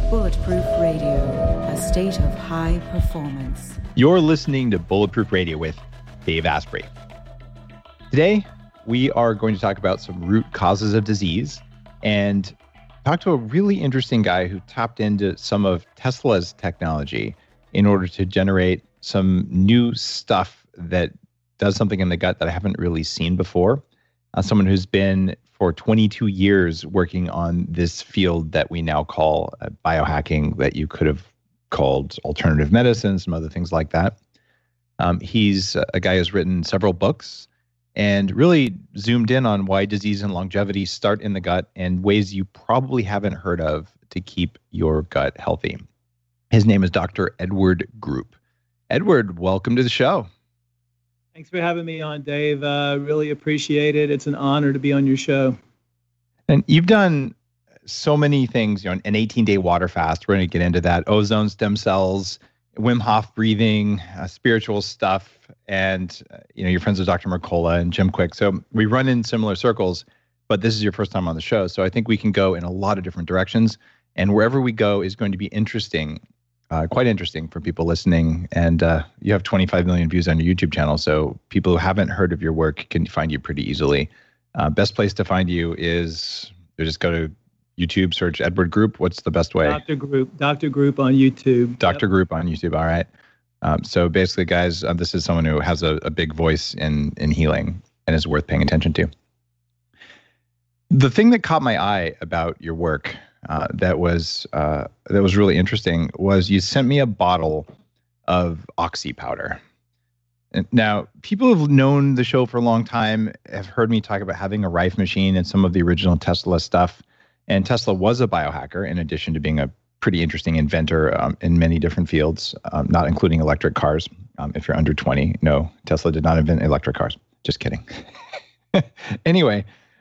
Bulletproof Radio, a state of high performance. You're listening to Bulletproof Radio with Dave Asprey. Today, we are going to talk about some root causes of disease and talk to a really interesting guy who tapped into some of Tesla's technology in order to generate some new stuff that does something in the gut that I haven't really seen before. Someone who's been for 22 years working on this field that we now call biohacking, that you could have called alternative medicine, some other things like that. He's a guy who's written several books and really zoomed in on why disease and longevity start in the gut and ways you probably haven't heard of to keep your gut healthy. His name is Dr. Edward Group. Edward, welcome to the show. Thanks for having me on, Dave. Really appreciate it. It's an honor to be on your show. And you've done so many things, an 18-day water fast. We're going to get into that. Ozone stem cells, Wim Hof breathing, spiritual stuff, and you're friends with Dr. Mercola and Jim Kwik. So we run in similar circles, but this is your first time on the show. So I think we can go in a lot of different directions, and wherever we go is going to be interesting. Quite interesting for people listening. And you have 25 million views on your YouTube channel, so people who haven't heard of your work can find you pretty easily. Best place to find you is just go to YouTube, search Edward Group. What's the best way? Dr. Group on YouTube. Dr. Group on YouTube. All right. So basically, guys, this is someone who has a big voice in healing and is worth paying attention to. The thing that caught my eye about your work that was really interesting was you sent me a bottle of oxy powder. And now, people who've known the show for a long time have heard me talk about having a Rife machine and some of the original Tesla stuff. And Tesla was a biohacker in addition to being a pretty interesting inventor in many different fields, not including electric cars. If you're under 20, no, Tesla did not invent electric cars. Just kidding. Anyway,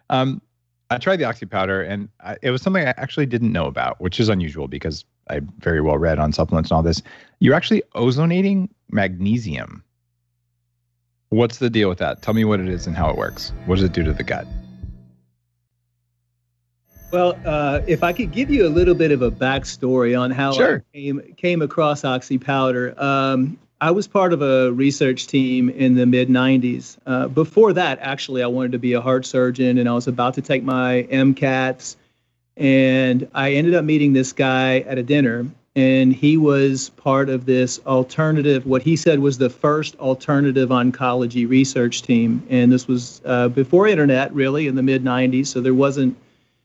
I tried the oxy powder, and it was something I actually didn't know about, which is unusual because I'm very well read on supplements and all this. You're actually ozonating magnesium. What's the deal with that? Tell me what it is and how it works. What does it do to the gut? Well, if I could give you a little bit of a backstory on how Sure. I came across oxy powder. I was part of a research team in the mid-90s. Before that, actually, I wanted to be a heart surgeon, and I was about to take my MCATs. And I ended up meeting this guy at a dinner, and he was part of this alternative, what he said was the first alternative oncology research team. And this was before internet, really, in the mid-90s, so there wasn't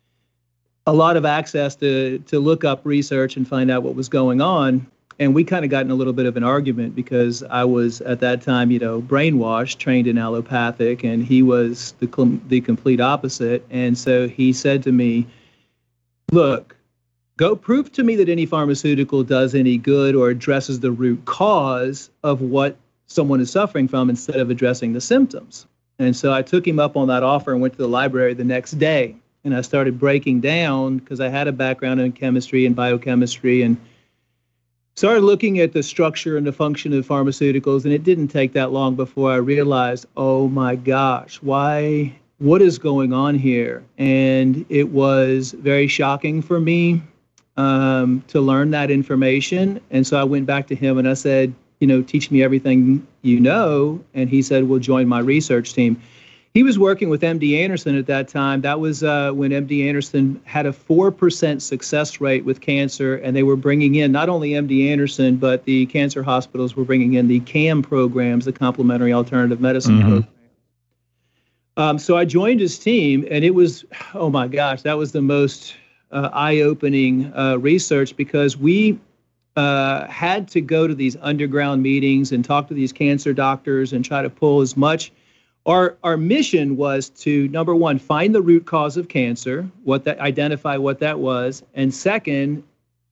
a lot of access to look up research and find out what was going on. And we kind of got in a little bit of an argument because I was at that time, brainwashed, trained in allopathic, and he was the complete opposite. And so he said to me, look, go prove to me that any pharmaceutical does any good or addresses the root cause of what someone is suffering from instead of addressing the symptoms. And so I took him up on that offer and went to the library the next day. And I started breaking down, because I had a background in chemistry and biochemistry, and started looking at the structure and the function of pharmaceuticals. And it didn't take that long before I realized, oh my gosh, what is going on here? And it was very shocking for me to learn that information. And so I went back to him and I said, teach me everything you know. And he said, well, join my research team. He was working with MD Anderson at that time. That was when MD Anderson had a 4% success rate with cancer, and they were bringing in not only MD Anderson, but the cancer hospitals were bringing in the CAM programs, the complementary alternative medicine program. So I joined his team, and it was, oh my gosh, that was the most eye-opening research, because we had to go to these underground meetings and talk to these cancer doctors and try to pull as much. Our mission was to, number one, find the root cause of cancer, identify what that was, and second,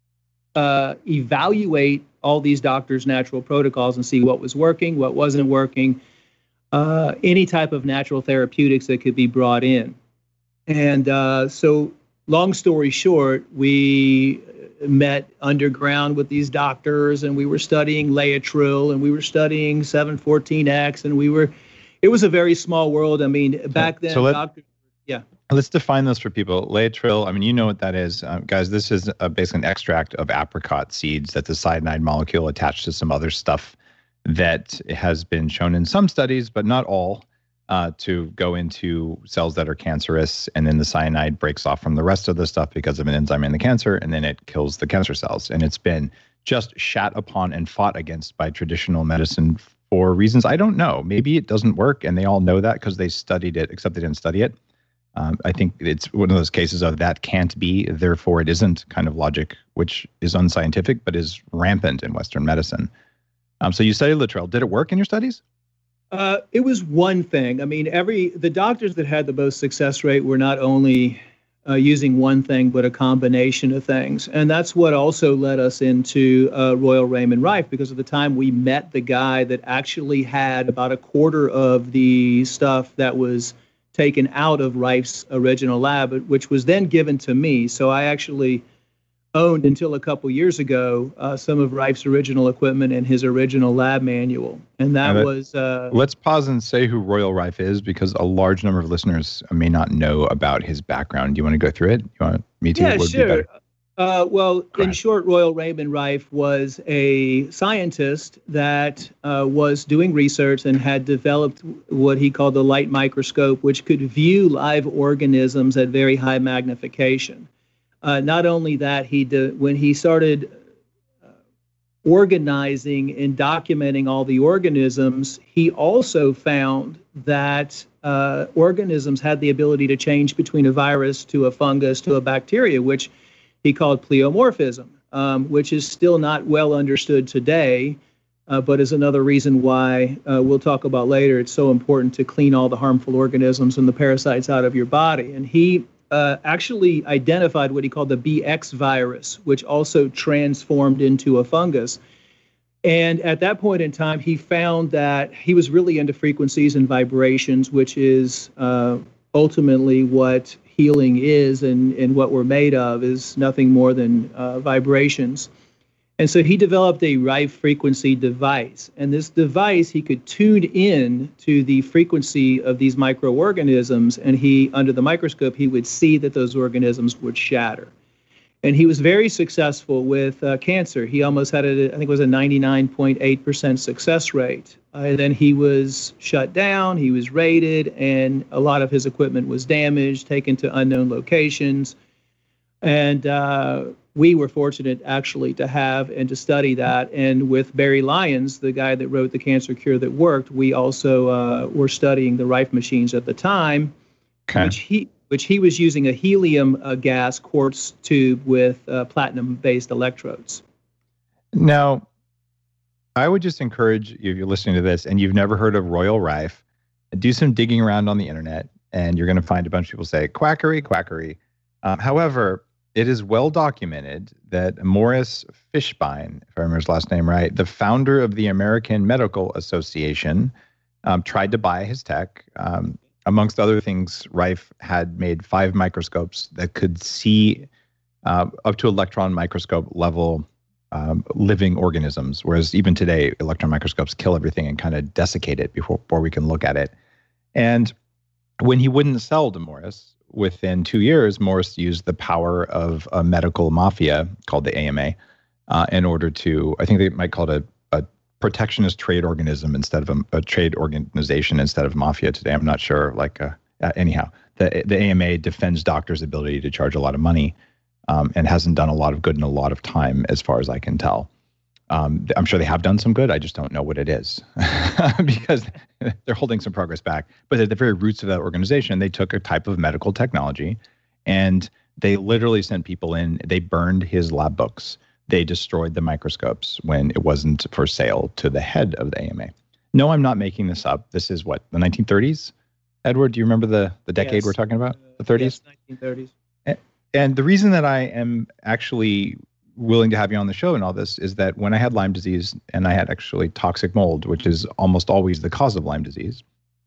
evaluate all these doctors' natural protocols and see what was working, what wasn't working, any type of natural therapeutics that could be brought in. And so, long story short, we met underground with these doctors, and we were studying Laetrile, and we were studying 714X, and it was a very small world. I mean, back then, doctors, yeah. Let's define this for people. Laetrile, I mean, you know what that is. Guys, this is basically an extract of apricot seeds that's a cyanide molecule attached to some other stuff that has been shown in some studies, but not all, to go into cells that are cancerous. And then the cyanide breaks off from the rest of the stuff because of an enzyme in the cancer, and then it kills the cancer cells. And it's been just shat upon and fought against by traditional medicine for reasons I don't know. Maybe it doesn't work, and they all know that because they studied it, except they didn't study it. I think it's one of those cases of that can't be, therefore it isn't kind of logic, which is unscientific, but is rampant in Western medicine. So you studied laetrile. Did it work in your studies? It was one thing. I mean, the doctors that had the most success rate were not only using one thing, but a combination of things. And that's what also led us into Royal Raymond Rife, because at the time we met the guy that actually had about a quarter of the stuff that was taken out of Rife's original lab, which was then given to me. So I actually owned, until a couple years ago, some of Rife's original equipment and his original lab manual. And that was... Let's pause and say who Royal Rife is, because a large number of listeners may not know about his background. Do you want to go through it? You want me to? Yeah, sure. Well, in short, Royal Raymond Rife was a scientist that was doing research and had developed what he called the light microscope, which could view live organisms at very high magnification. Not only that, when he started organizing and documenting all the organisms, he also found that organisms had the ability to change between a virus to a fungus to a bacteria, which he called pleomorphism, which is still not well understood today, but is another reason why we'll talk about later. It's so important to clean all the harmful organisms and the parasites out of your body. And he actually identified what he called the BX virus, which also transformed into a fungus. And at that point in time, he found that he was really into frequencies and vibrations, which is ultimately what healing is, and what we're made of is nothing more than vibrations. And so he developed a Rife frequency device. And this device, he could tune in to the frequency of these microorganisms, and under the microscope, he would see that those organisms would shatter. And he was very successful with cancer. He almost had, I think it was a 99.8% success rate. And then he was shut down, he was raided, and a lot of his equipment was damaged, taken to unknown locations. And we were fortunate actually to have and to study that. And with Barry Lyons, the guy that wrote The Cancer Cure That Worked, we also were studying the Rife machines at the time, which he was using a helium gas quartz tube with platinum-based electrodes. Now, I would just encourage you, if you're listening to this and you've never heard of Royal Rife, do some digging around on the internet, and you're going to find a bunch of people say, quackery, quackery. However, it is well documented that Morris Fishbein, if I remember his last name right, the founder of the American Medical Association, tried to buy his tech. Amongst other things, Rife had made 5 microscopes that could see up to electron microscope level living organisms, whereas even today, electron microscopes kill everything and kind of desiccate it before we can look at it. And when he wouldn't sell to Morris, within 2 years, Morris used the power of a medical mafia called the AMA in order to, I think they might call it a protectionist trade organism instead of a trade organization instead of mafia today. I'm not sure. Anyhow, the AMA defends doctors' ability to charge a lot of money and hasn't done a lot of good in a lot of time, as far as I can tell. I'm sure they have done some good. I just don't know what it is because they're holding some progress back. But at the very roots of that organization, they took a type of medical technology and they literally sent people in. They burned his lab books. They destroyed the microscopes when it wasn't for sale to the head of the AMA. No, I'm not making this up. This is what, the 1930s? Edward, do you remember the decade Yes. we're talking about? The 30s? Yes, 1930s. And the reason that I am actually willing to have you on the show and all this is that when I had Lyme disease and I had actually toxic mold, which is almost always the cause of Lyme disease,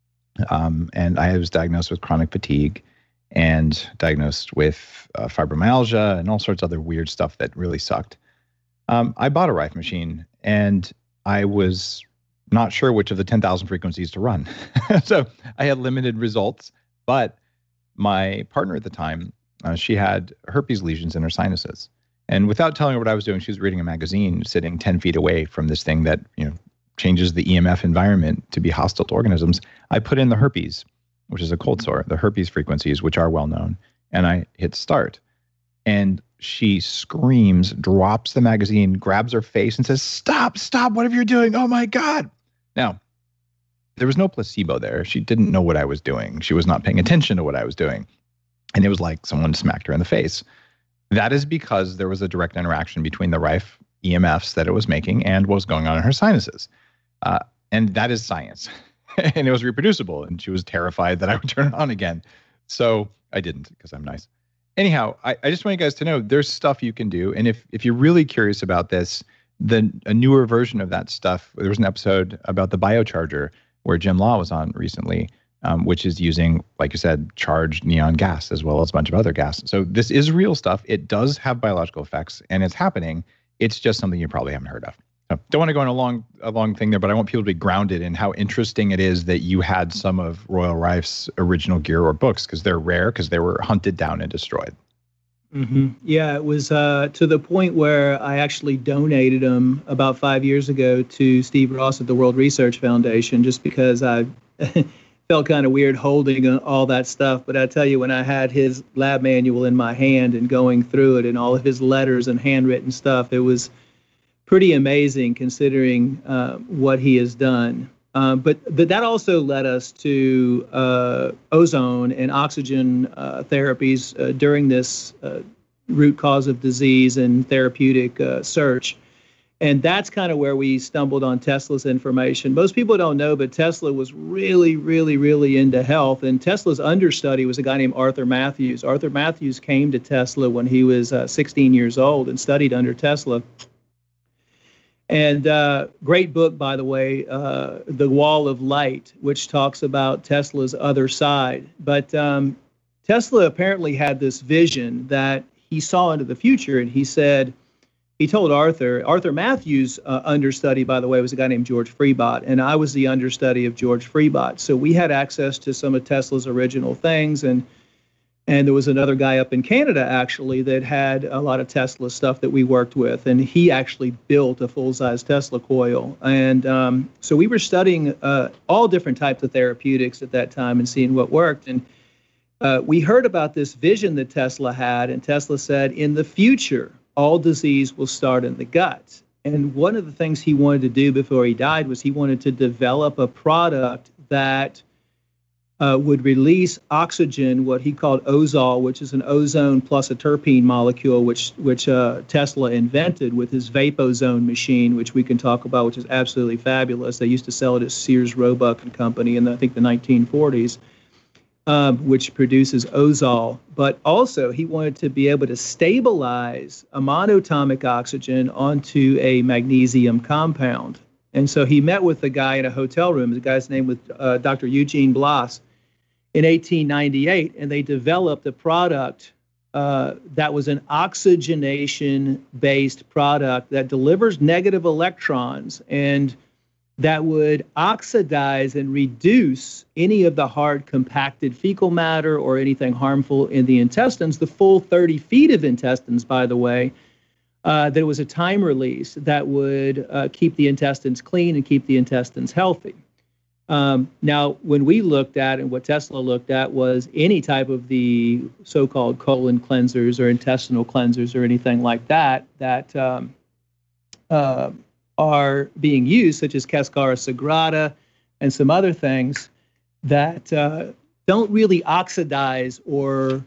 and I was diagnosed with chronic fatigue and diagnosed with fibromyalgia and all sorts of other weird stuff that really sucked. I bought a Rife machine and I was not sure which of the 10,000 frequencies to run. So I had limited results, but my partner at the time, she had herpes lesions in her sinuses. And without telling her what I was doing, she was reading a magazine sitting 10 feet away from this thing that, changes the EMF environment to be hostile to organisms. I put in the herpes, which is a cold sore, the herpes frequencies, which are well known. And I hit start. And she screams, drops the magazine, grabs her face and says, stop, whatever you're doing. Oh my God. Now, there was no placebo there. She didn't know what I was doing. She was not paying attention to what I was doing. And it was like someone smacked her in the face. That is because there was a direct interaction between the rife EMFs that it was making and what was going on in her sinuses. And that is science. And it was reproducible. And she was terrified that I would turn it on again. So I didn't, because I'm nice. Anyhow, I just want you guys to know there's stuff you can do. And if you're really curious about this, then a newer version of that stuff, there was an episode about the biocharger where Jim Law was on recently, which is using, like you said, charged neon gas as well as a bunch of other gas. So this is real stuff. It does have biological effects and it's happening. It's just something you probably haven't heard of. So don't want to go on a long thing there, but I want people to be grounded in how interesting it is that you had some of Royal Rife's original gear or books, because they're rare, because they were hunted down and destroyed. Mm-hmm. Yeah, it was to the point where I actually donated them about 5 years ago to Steve Ross at the World Research Foundation, just because I felt kind of weird holding all that stuff. But I tell you, when I had his lab manual in my hand and going through it and all of his letters and handwritten stuff, it was pretty amazing considering what he has done. But that also led us to ozone and oxygen therapies during this root cause of disease and therapeutic search. And that's kind of where we stumbled on Tesla's information. Most people don't know, but Tesla was really, really, really into health. And Tesla's understudy was a guy named Arthur Matthews. Arthur Matthews came to Tesla when he was 16 years old and studied under Tesla. And great book, by the way, The Wall of Light, which talks about Tesla's other side. But Tesla apparently had this vision that he saw into the future, and he told Arthur Matthews' understudy, by the way, was a guy named George Freibot, and I was the understudy of George Freibot. So we had access to some of Tesla's original things, and there was another guy up in Canada, actually, that had a lot of Tesla stuff that we worked with. And he actually built a full-size Tesla coil. And so we were studying all different types of therapeutics at that time and seeing what worked. And we heard about this vision that Tesla had. And Tesla said, in the future, all disease will start in the gut. And one of the things he wanted to do before he died was he wanted to develop a product that would release oxygen, what he called ozol, which is an ozone plus a terpene molecule, which Tesla invented with his Vapozone machine, which we can talk about, which is absolutely fabulous. They used to sell it at Sears Roebuck and Company in, I think, the 1940s, which produces ozol. But also, he wanted to be able to stabilize a monatomic oxygen onto a magnesium compound. And so he met with the guy in a hotel room. The guy's name was Dr. Eugene Blas. In 1898, and they developed a product that was an oxygenation-based product that delivers negative electrons and that would oxidize and reduce any of the hard compacted fecal matter or anything harmful in the intestines, the full 30 feet of intestines, by the way. There was a time release that would keep the intestines clean and keep the intestines healthy. Now, when we looked at, and what Tesla looked at, was any type of the so-called colon cleansers or intestinal cleansers or anything like that are being used, such as Cascara Sagrada and some other things that don't really oxidize or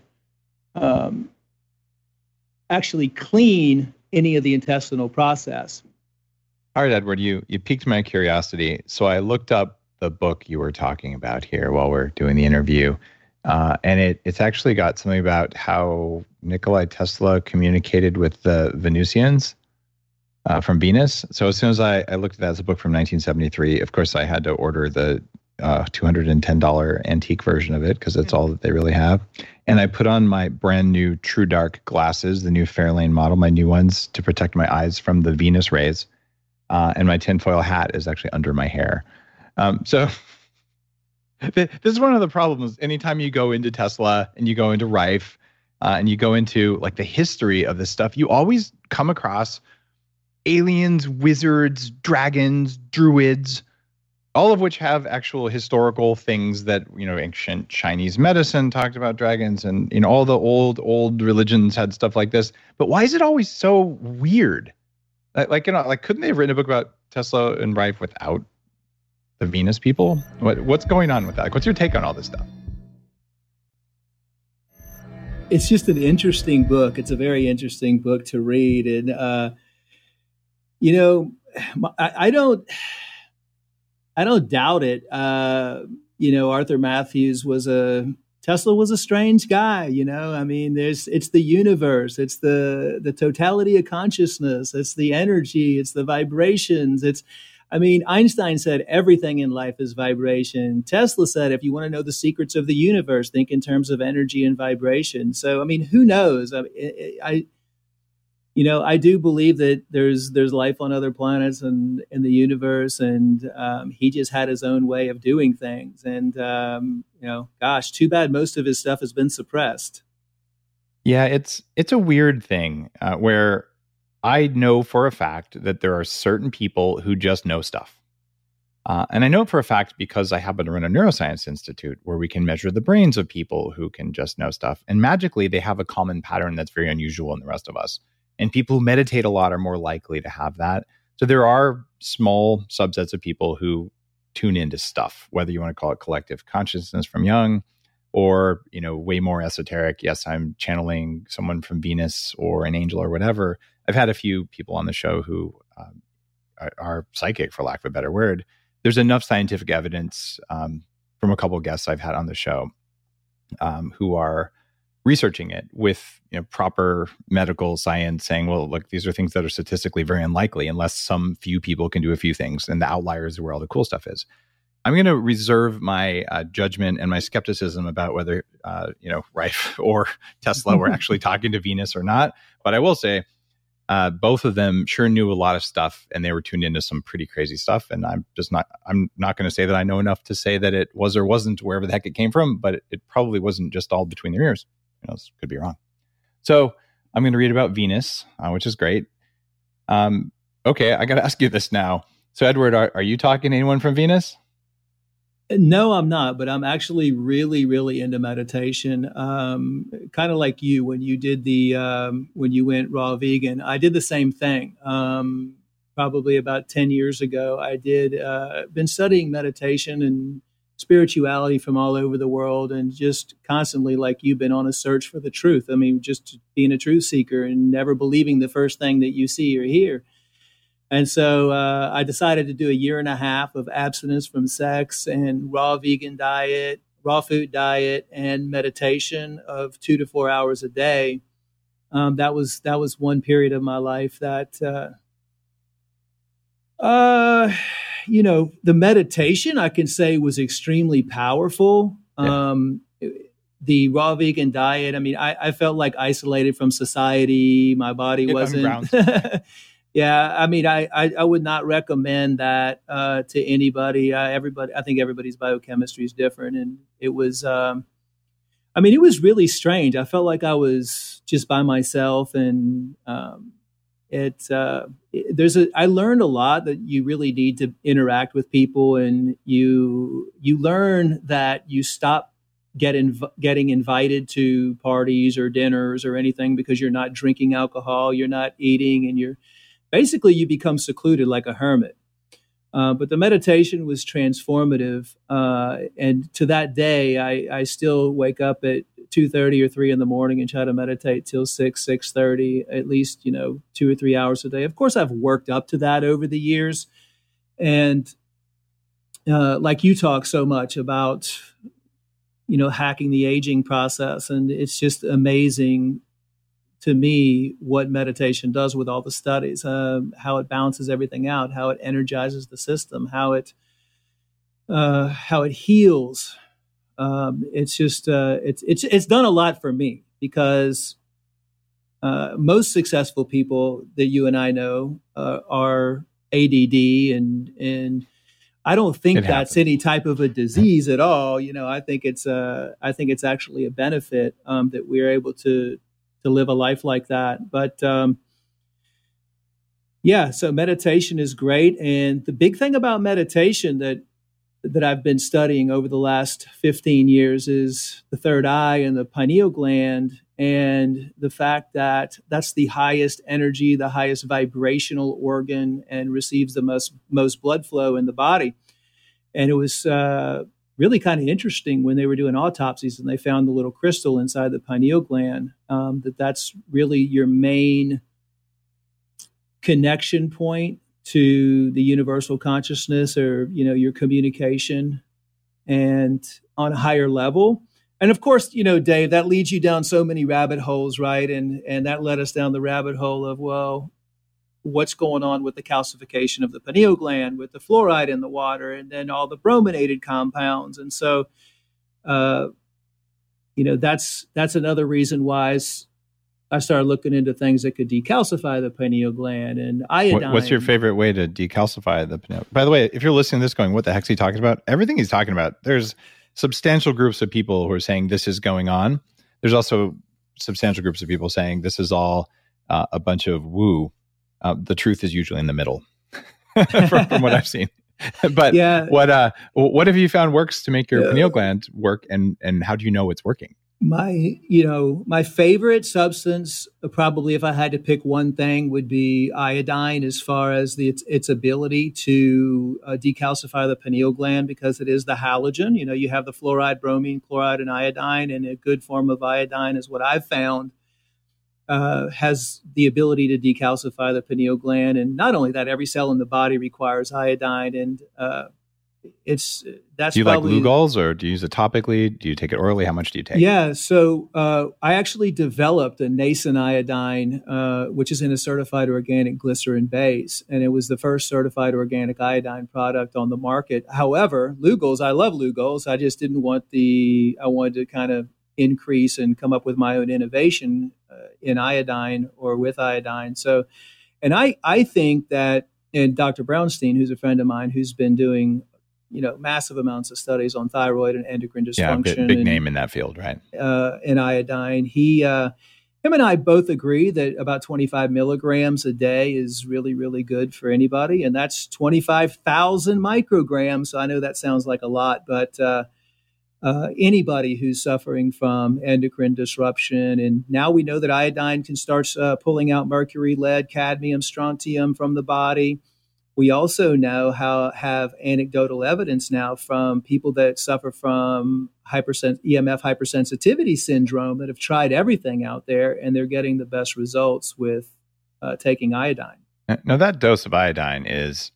actually clean any of the intestinal process. All right, Edward, you piqued my curiosity. So I looked up the book you were talking about here while we're doing the interview. And it's actually got something about how Nikola Tesla communicated with the Venusians from Venus. So as soon as I looked at that as a book from 1973, of course I had to order the $210 antique version of it because that's all that they really have. And I put on my brand new True Dark glasses, the new Fairlane model, my new ones, to protect my eyes from the Venus rays. And my tinfoil hat is actually under my hair. So This is one of the problems. Anytime you go into Tesla and you go into Rife and you go into like the history of this stuff, you always come across aliens, wizards, dragons, druids, all of which have actual historical things that, ancient Chinese medicine talked about dragons, and, all the old religions had stuff like this. But why is it always so weird? Like couldn't they have written a book about Tesla and Rife without the Venus people? What's going on with that? What's your take on all this stuff? It's just an interesting book. It's a very interesting book to read. And, I don't doubt it. Arthur Matthews Tesla was a strange guy, I mean, it's the universe, it's the totality of consciousness, it's the energy, it's the vibrations, Einstein said everything in life is vibration. Tesla said, if you want to know the secrets of the universe, think in terms of energy and vibration. So, who knows? I do believe that there's life on other planets and in the universe, and he just had his own way of doing things. And, too bad most of his stuff has been suppressed. Yeah, it's a weird thing where I know for a fact that there are certain people who just know stuff. And I know it for a fact because I happen to run a neuroscience institute where we can measure the brains of people who can just know stuff. And magically, they have a common pattern that's very unusual in the rest of us. And people who meditate a lot are more likely to have that. So there are small subsets of people who tune into stuff, whether you want to call it collective consciousness from Jung or, way more esoteric. Yes, I'm channeling someone from Venus or an angel or whatever. I've had a few people on the show who are psychic, for lack of a better word. There's enough scientific evidence from a couple of guests I've had on the show who are researching it with proper medical science, saying, well, look, these are things that are statistically very unlikely unless some few people can do a few things, and the outliers are where all the cool stuff is. I'm going to reserve my judgment and my skepticism about whether Rife or Tesla were actually talking to Venus or not. But I will say both of them sure knew a lot of stuff, and they were tuned into some pretty crazy stuff. And I'm not going to say that I know enough to say that it was or wasn't wherever the heck it came from, but it probably wasn't just all between their ears. Could be wrong. So I'm going to read about Venus, which is great. Okay, I got to ask you this now. So Edward, are you talking to anyone from Venus? No, I'm not, but I'm actually really, really into meditation. Kind of like you, when you did when you went raw vegan, I did the same thing. Probably about 10 years ago, I been studying meditation and spirituality from all over the world, and just constantly, like you've been on a search for the truth. Just being a truth seeker and never believing the first thing that you see or hear. And so I decided to do a 1.5 years of abstinence from sex and raw vegan diet, raw food diet, and meditation of 2 to 4 hours a day. That was one period of my life that, the meditation, I can say, was extremely powerful. Yeah. The raw vegan diet, I felt like isolated from society. My body wasn't. Yeah, I would not recommend that to anybody. I think everybody's biochemistry is different, and it was. It was really strange. I felt like I was just by myself, and I learned a lot, that you really need to interact with people, and you learn that you stop getting invited to parties or dinners or anything because you're not drinking alcohol, you're not eating, and you become secluded like a hermit. But the meditation was transformative. And to that day, I still wake up at 2:30 or 3 in the morning and try to meditate till 6:30, at least, 2 or 3 hours a day. Of course, I've worked up to that over the years. And like you talk so much about, hacking the aging process. And it's just amazing to me what meditation does with all the studies, how it balances everything out, how it energizes the system, how it heals. It's just it's done a lot for me, because most successful people that you and I know are ADD and I don't think It that's happens. any type of a disease at all. I think it's actually a benefit that we're able to live a life like that. But yeah, so meditation is great, and the big thing about meditation that I've been studying over the last 15 years is the third eye and the pineal gland, and the fact that that's the highest energy, the highest vibrational organ, and receives the most blood flow in the body. And it was really kind of interesting when they were doing autopsies and they found the little crystal inside the pineal gland, that's really your main connection point to the universal consciousness, or your communication, and on a higher level. And of course, Dave, that leads you down so many rabbit holes, right? And that led us down the rabbit hole of, well, what's going on with the calcification of the pineal gland, with the fluoride in the water, and then all the brominated compounds. And so that's another reason why I started looking into things that could decalcify the pineal gland and iodine. What's your favorite way to decalcify the pineal? By the way, if you're listening to this going, what the heck's he talking about? Everything he's talking about, there's substantial groups of people who are saying this is going on. There's also substantial groups of people saying this is all a bunch of woo. The truth is usually in the middle from what I've seen. But yeah. What have you found works to make your pineal gland work, and how do you know it's working? My favorite substance, probably if I had to pick one thing, would be iodine, as far as its ability to decalcify the pineal gland, because it is the halogen. You have the fluoride, bromine, chloride, and iodine, and a good form of iodine is what I've found has the ability to decalcify the pineal gland. And not only that, every cell in the body requires iodine, and that's. Do you probably, like Lugol's, or do you use it topically? Do you take it orally? How much do you take? Yeah, so I actually developed a nascent iodine, which is in a certified organic glycerin base, and it was the first certified organic iodine product on the market. However, Lugol's, I love Lugol's. I just didn't want I wanted to kind of increase and come up with my own innovation in iodine or with iodine. So, and I think that, and Dr. Brownstein, who's a friend of mine, who's been doing massive amounts of studies on thyroid and endocrine dysfunction. Yeah, big name in that field, right? And iodine. Him and I both agree that about 25 milligrams a day is really, really good for anybody. And that's 25,000 micrograms. So I know that sounds like a lot, but anybody who's suffering from endocrine disruption. And now we know that iodine can start pulling out mercury, lead, cadmium, strontium from the body. We also now have anecdotal evidence now from people that suffer from EMF hypersensitivity syndrome that have tried everything out there, and they're getting the best results with taking iodine. Now, that dose of iodine is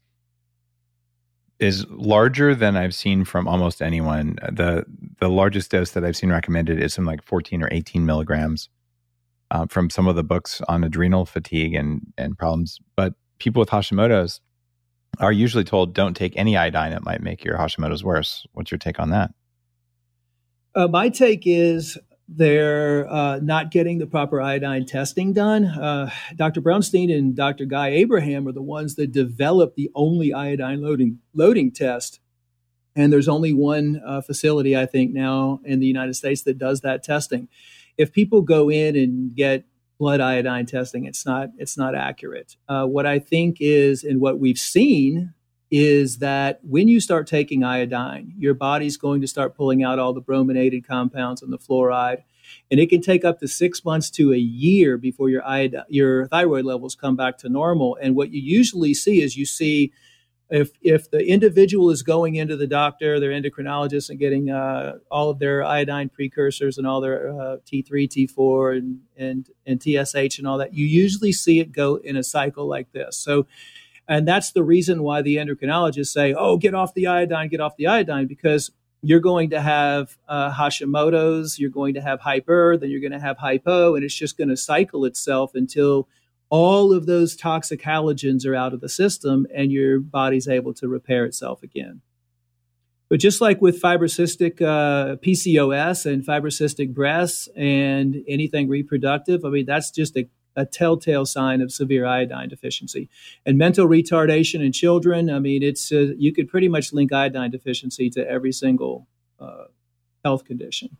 larger than I've seen from almost anyone. The largest dose that I've seen recommended is something like 14 or 18 milligrams from some of the books on adrenal fatigue and problems. But people with Hashimoto's are usually told, don't take any iodine. It might make your Hashimoto's worse. What's your take on that? My take is they're not getting the proper iodine testing done. Dr. Brownstein and Dr. Guy Abraham are the ones that developed the only iodine loading test. And there's only one facility, I think, now in the United States that does that testing. If people go in and get blood iodine testing, it's not accurate. What I think is, and what we've seen, is that when you start taking iodine, your body's going to start pulling out all the brominated compounds and the fluoride, and it can take up to 6 months to a year before your thyroid levels come back to normal. And what you usually see is if the individual is going into the doctor, their endocrinologist, and getting all of their iodine precursors and all their T3, T4, and TSH and all that, you usually see it go in a cycle like this. So, and that's the reason why the endocrinologists say, oh, get off the iodine, because you're going to have Hashimoto's, you're going to have hyper, then you're going to have hypo, and it's just going to cycle itself until all of those toxic halogens are out of the system and your body's able to repair itself again. But just like with fibrocystic PCOS and fibrocystic breasts and anything reproductive, I mean, that's just a telltale sign of severe iodine deficiency. And mental retardation in children, I mean, it's you could pretty much link iodine deficiency to every single health condition.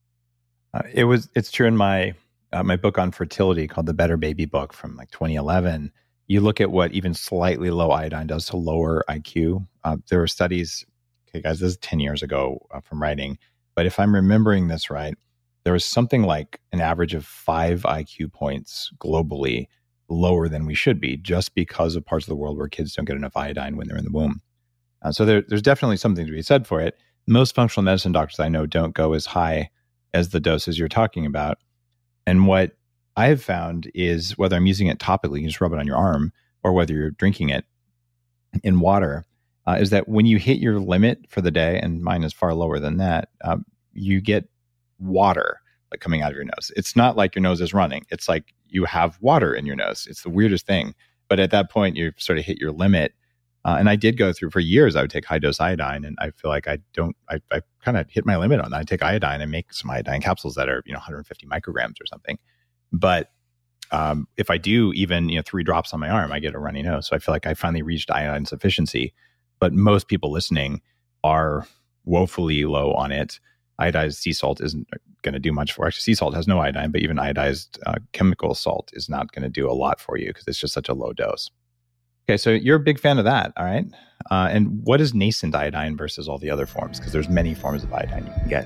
It's true in my my book on fertility called The Better Baby Book from like 2011. You look at what even slightly low iodine does to lower IQ. There were studies, okay, guys, this is 10 years ago from writing, but if I'm remembering this right, there was something like an average of 5 IQ points globally lower than we should be, just because of parts of the world where kids don't get enough iodine when they're in the womb. So there's definitely something to be said for it. Most functional medicine doctors I know don't go as high as the doses you're talking about. And what I have found is, whether I'm using it topically, you just rub it on your arm, or whether you're drinking it in water, is that when you hit your limit for the day, and mine is far lower than that, you get water like coming out of your nose. It's not like your nose is running. It's like you have water in your nose. It's the weirdest thing. But at that point, you sort of hit your limit. And I did go through, for years, I would take high dose iodine, and I feel like I kind of hit my limit on that. I take iodine and make some iodine capsules that are 150 micrograms or something. But if I do even 3 drops on my arm, I get a runny nose. So I feel like I finally reached iodine sufficiency. But most people listening are woefully low on it. Iodized sea salt isn't going to do much for it. Actually, sea salt has no iodine, but even iodized chemical salt is not going to do a lot for you because it's just such a low dose. Okay, so you're a big fan of that, all right? And what is nascent iodine versus all the other forms? Because there's many forms of iodine you can get.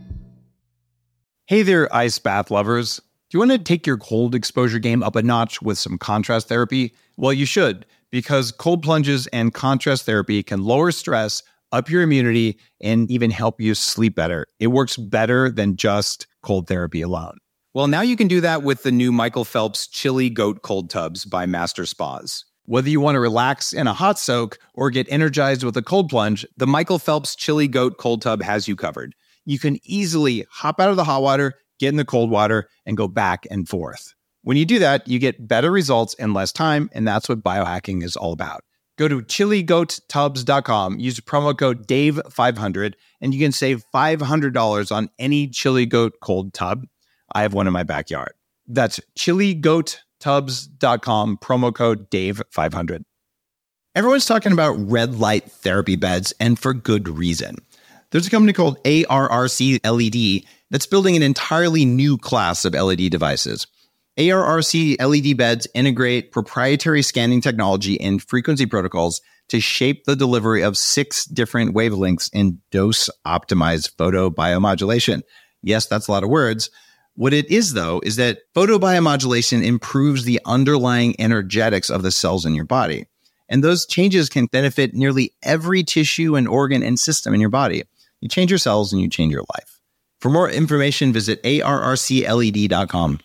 Hey there, ice bath lovers. Do you want to take your cold exposure game up a notch with some contrast therapy? Well, you should, because cold plunges and contrast therapy can lower stress, up your immunity, and even help you sleep better. It works better than just cold therapy alone. Well, now you can do that with the new Michael Phelps Chili Goat Cold Tubs by Master Spas. Whether you want to relax in a hot soak or get energized with a cold plunge, the Michael Phelps Chili Goat Cold Tub has you covered. You can easily hop out of the hot water, get in the cold water, and go back and forth. When you do that, you get better results in less time, and that's what biohacking is all about. Go to chiligoattubs.com, use promo code DAVE500, and you can save $500 on any Chili Goat Cold Tub. I have one in my backyard. That's chiligoattubs.com, promo code DAVE500. Everyone's talking about red light therapy beds, and for good reason. There's a company called ARRC LED that's building an entirely new class of LED devices. ARRC LED beds integrate proprietary scanning technology and frequency protocols to shape the delivery of 6 different wavelengths in dose-optimized photobiomodulation. Yes, that's a lot of words. What it is, though, is that photobiomodulation improves the underlying energetics of the cells in your body. And those changes can benefit nearly every tissue and organ and system in your body. You change your cells and you change your life. For more information, visit arrcled.com.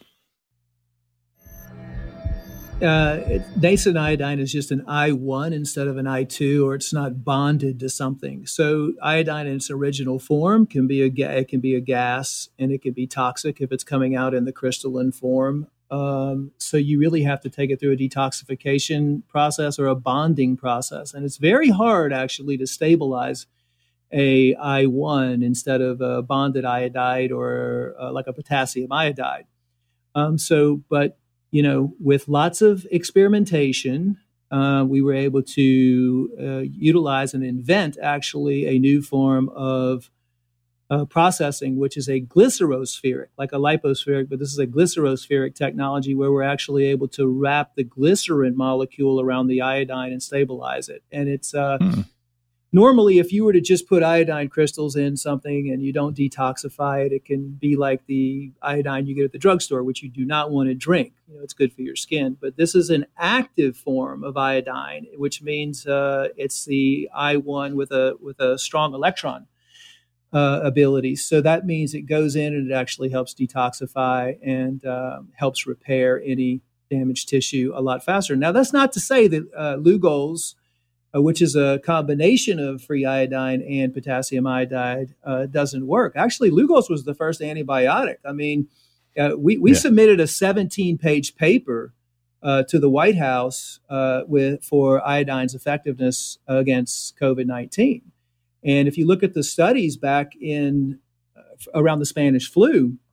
Nascent iodine is just an I1 instead of an I2, or it's not bonded to something. So iodine in its original form can be a gas, and it can be toxic if it's coming out in the crystalline form. So you really have to take it through a detoxification process or a bonding process. And it's very hard actually to stabilize a I1 instead of a bonded iodide or like a potassium iodide. But with lots of experimentation, we were able to utilize and invent actually a new form of processing, which is a glycerospheric, like a lipospheric, but this is a glycerospheric technology where we're actually able to wrap the glycerin molecule around the iodine and stabilize it. And it's normally, if you were to just put iodine crystals in something and you don't detoxify it, it can be like the iodine you get at the drugstore, which you do not want to drink. It's good for your skin. But this is an active form of iodine, which means it's the I1 with a strong electron ability. So that means it goes in and it actually helps detoxify and helps repair any damaged tissue a lot faster. Now, that's not to say that Lugol's, which is a combination of free iodine and potassium iodide, doesn't work. Actually, Lugol's was the first antibiotic. I mean, we submitted a 17-page paper to the White House for iodine's effectiveness against COVID-19. And if you look at the studies back in around the Spanish flu,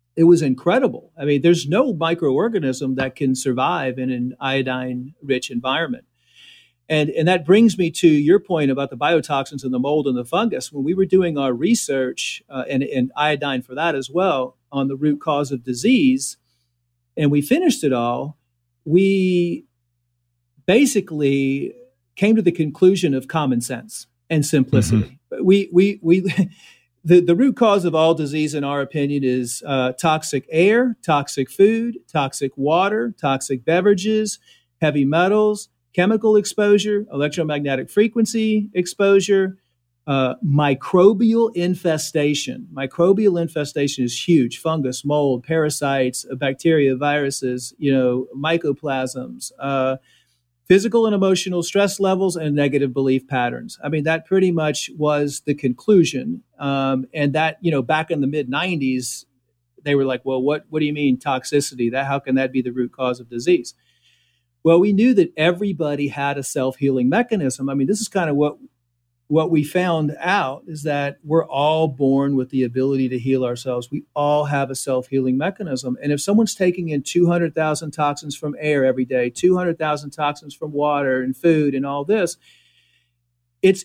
it was incredible. I mean, there's no microorganism that can survive in an iodine-rich environment. And that brings me to your point about the biotoxins and the mold and the fungus. When we were doing our research, and iodine for that as well, on the root cause of disease, and we finished it all, we basically came to the conclusion of common sense and simplicity. Mm-hmm. The root cause of all disease, in our opinion, is toxic air, toxic food, toxic water, toxic beverages, heavy metals, chemical exposure, electromagnetic frequency exposure, microbial infestation. Microbial infestation is huge. Fungus, mold, parasites, bacteria, viruses, mycoplasms, physical and emotional stress levels, and negative belief patterns. I mean, that pretty much was the conclusion. And that, back in the mid 90s, they were like, well, what do you mean toxicity? How can that be the root cause of disease? Well, we knew that everybody had a self-healing mechanism. I mean, this is kind of what we found out, is that we're all born with the ability to heal ourselves. We all have a self-healing mechanism. And if someone's taking in 200,000 toxins from air every day, 200,000 toxins from water and food and all this, it's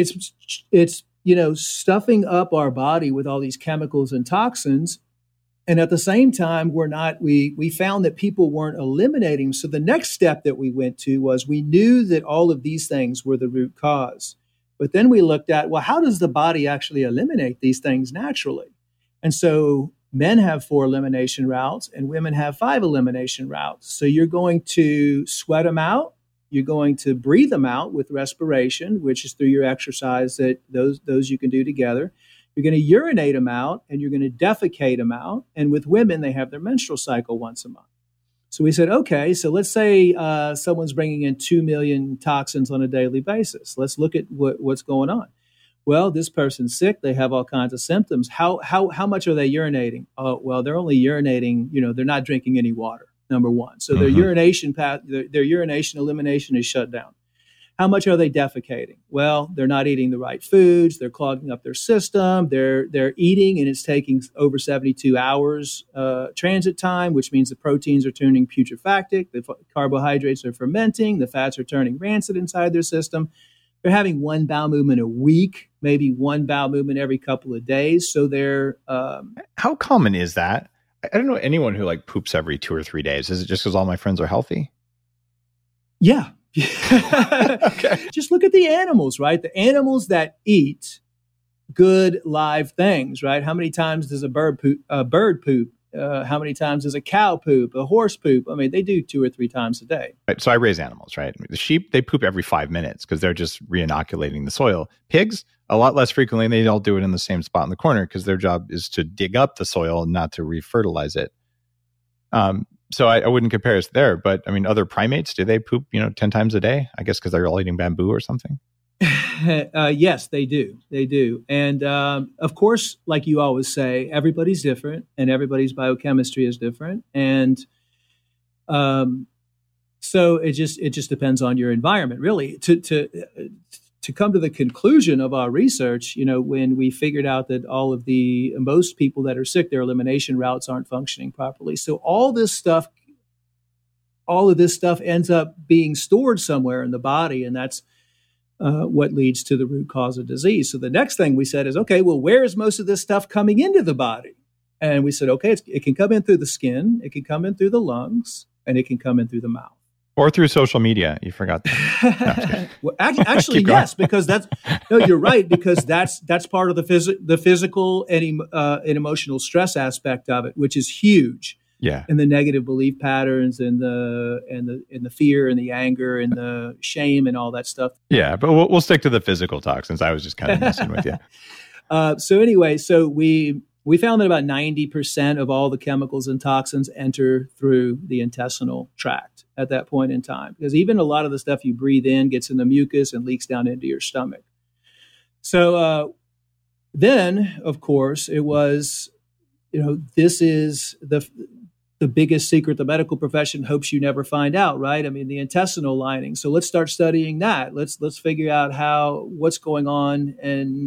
stuffing up our body with all these chemicals and toxins. And at the same time, we found that people weren't eliminating. So the next step that we went to was, we knew that all of these things were the root cause. But then we looked at, well, how does the body actually eliminate these things naturally? And so men have 4 elimination routes and women have 5 elimination routes. So you're going to sweat them out. You're going to breathe them out with respiration, which is through your exercise, that those you can do together. You're going to urinate them out, and you're going to defecate them out. And with women, they have their menstrual cycle once a month. So we said, okay, so let's say someone's bringing in 2 million toxins on a daily basis. Let's look at what's going on. Well, this person's sick. They have all kinds of symptoms. How much are they urinating? Well, they're only urinating, they're not drinking any water, number one. So their urination elimination is shut down. How much are they defecating? Well, they're not eating the right foods. They're clogging up their system. They're eating, and it's taking over 72 hours transit time, which means the proteins are turning putrefactic, the carbohydrates are fermenting, the fats are turning rancid inside their system. They're having one bowel movement a week, maybe one bowel movement every couple of days. So they're... How common is that? I don't know anyone who poops every 2 or 3 days. Is it just because all my friends are healthy? Yeah. Okay. Just look at the animals, right? The animals that eat good live things, right? How many times does a bird poop? How many times does a cow poop? A horse poop? I mean, they do 2 or 3 times a day. Right. So I raise animals, right? The sheep, they poop every 5 minutes because they're just re-inoculating the soil. Pigs, a lot less frequently. And they all do it in the same spot in the corner because their job is to dig up the soil, not to refertilize it. So I wouldn't compare us there, but I mean, other primates, do they poop, 10 times a day? I guess because they're all eating bamboo or something. Yes, they do. They do. And of course, like you always say, everybody's different and everybody's biochemistry is different. And so it just depends on your environment, really. To come to the conclusion of our research, when we figured out that most people that are sick, their elimination routes aren't functioning properly. So all of this stuff ends up being stored somewhere in the body, and that's what leads to the root cause of disease. So the next thing we said is, okay, well, where is most of this stuff coming into the body? And we said, okay, it can come in through the skin, it can come in through the lungs, and it can come in through the mouth. Or through social media. You forgot that. Well, actually, yes, because you're right, because that's part of the physical and emotional stress aspect of it, which is huge. Yeah. And the negative belief patterns and the fear and the anger and the shame and all that stuff. Yeah, but we'll stick to the physical toxins. I was just kind of messing with you. So anyway, we found that about 90% of all the chemicals and toxins enter through the intestinal tract at that point in time, because even a lot of the stuff you breathe in gets in the mucus and leaks down into your stomach. So then, of course, it was, this is the biggest secret the medical profession hopes you never find out, right? I mean, the intestinal lining. So let's start studying that. Let's figure out what's going on and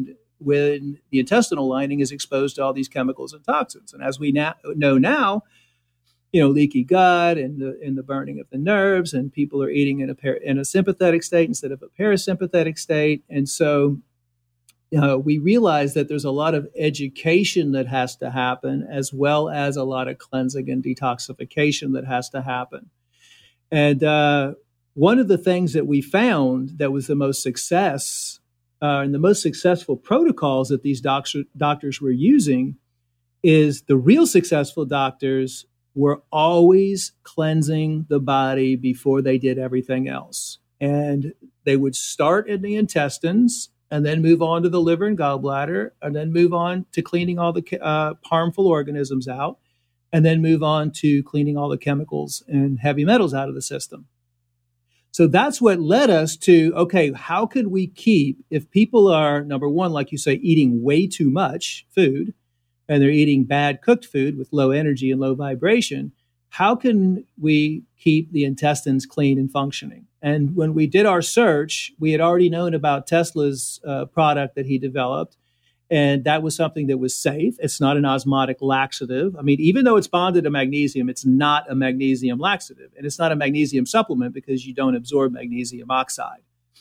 when the intestinal lining is exposed to all these chemicals and toxins. And as we know now, leaky gut and the burning of the nerves, and people are eating in a sympathetic state instead of a parasympathetic state. And so we realize that there's a lot of education that has to happen, as well as a lot of cleansing and detoxification that has to happen. And one of the things that we found that was the most success and the most successful protocols that these doctors were using is the real successful doctors were always cleansing the body before they did everything else. And they would start in the intestines and then move on to the liver and gallbladder, and then move on to cleaning all the harmful organisms out, and then move on to cleaning all the chemicals and heavy metals out of the system. So that's what led us to, okay, how could we keep, if people are, number one, like you say, eating way too much food, and they're eating bad cooked food with low energy and low vibration, how can we keep the intestines clean and functioning? And when we did our search, we had already known about Tesla's product that he developed, and that was something that was safe. It's not an osmotic laxative. I mean, even though it's bonded to magnesium, it's not a magnesium laxative, and it's not a magnesium supplement because you don't absorb magnesium oxide.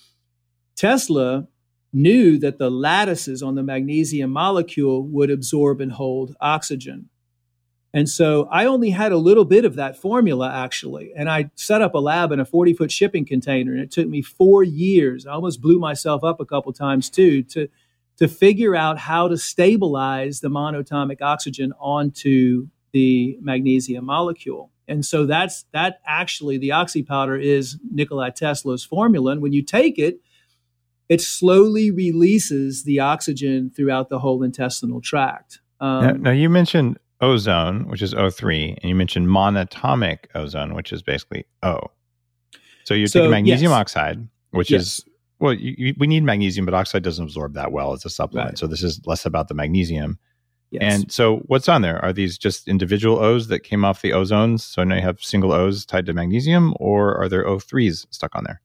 Tesla knew that the lattices on the magnesium molecule would absorb and hold oxygen. And so I only had a little bit of that formula, actually. And I set up a lab in a 40-foot shipping container, and it took me 4 years. I almost blew myself up a couple times, too, to figure out how to stabilize the monatomic oxygen onto the magnesium molecule. And so that actually, the oxy powder is Nikola Tesla's formula. And when you take it, it slowly releases the oxygen throughout the whole intestinal tract. Now, you mentioned ozone, which is O3, and you mentioned monatomic ozone, which is basically O. So you're taking magnesium oxide, which is, well, we need magnesium, but oxide doesn't absorb that well as a supplement. Right. So this is less about the magnesium. Yes. And so what's on there? Are these just individual O's that came off the ozones? So now you have single O's tied to magnesium, or are there O3s stuck on there?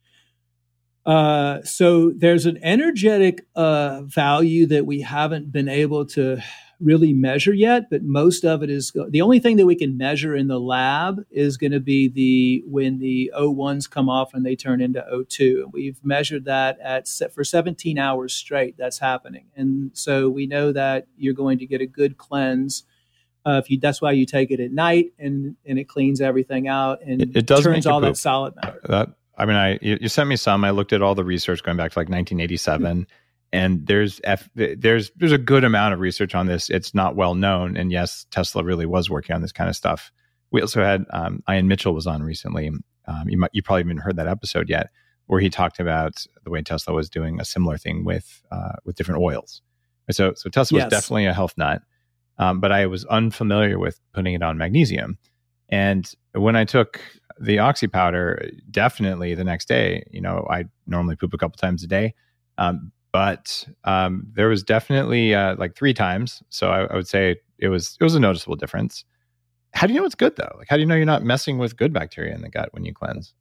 So there's an energetic value that we haven't been able to really measure yet, but most of it is the only thing that we can measure in the lab is going to be when the O1s come off and they turn into O2. We've measured that for 17 hours straight. That's happening, and so we know that you're going to get a good cleanse. That's why you take it at night, and it cleans everything out and it does turns all that solid matter. You sent me some. I looked at all the research going back to like 1987, and there's a good amount of research on this. It's not well known, and yes, Tesla really was working on this kind of stuff. We also had Ian Mitchell was on recently. You probably haven't heard that episode yet, where he talked about the way Tesla was doing a similar thing with different oils. So Tesla was definitely a health nut, but I was unfamiliar with putting it on magnesium, and when I took the oxy powder, definitely the next day, I normally poop a couple times a day. But there was definitely like 3 times. So I would say it was a noticeable difference. How do you know it's good though? Like, how do you know you're not messing with good bacteria in the gut when you cleanse?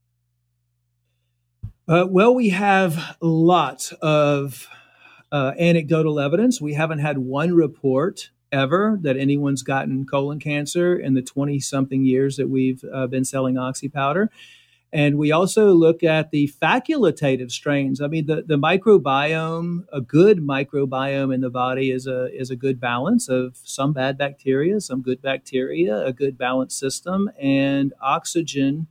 Well, we have lots of anecdotal evidence. We haven't had one report ever that anyone's gotten colon cancer in the 20-something years that we've been selling oxy powder. And we also look at the facultative strains. I mean, the microbiome, a good microbiome in the body is a good balance of some bad bacteria, some good bacteria, a good balanced system. And oxygen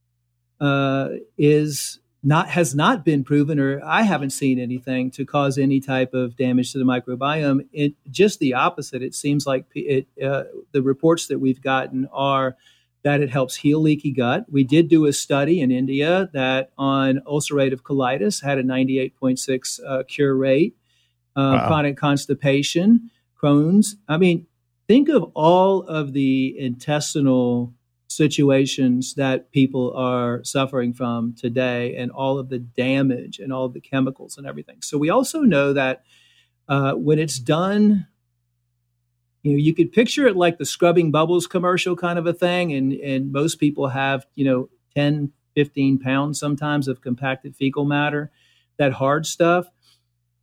has not been proven, or I haven't seen anything to cause any type of damage to the microbiome. Just the opposite. It seems like the reports that we've gotten are that it helps heal leaky gut. We did do a study in India that on ulcerative colitis had a 98.6 cure rate, chronic constipation, Crohn's. I mean, think of all of the intestinal situations that people are suffering from today and all of the damage and all of the chemicals and everything. So we also know that when it's done, you could picture it like the scrubbing bubbles commercial kind of a thing. And most people have, 10, 15 pounds sometimes of compacted fecal matter, that hard stuff.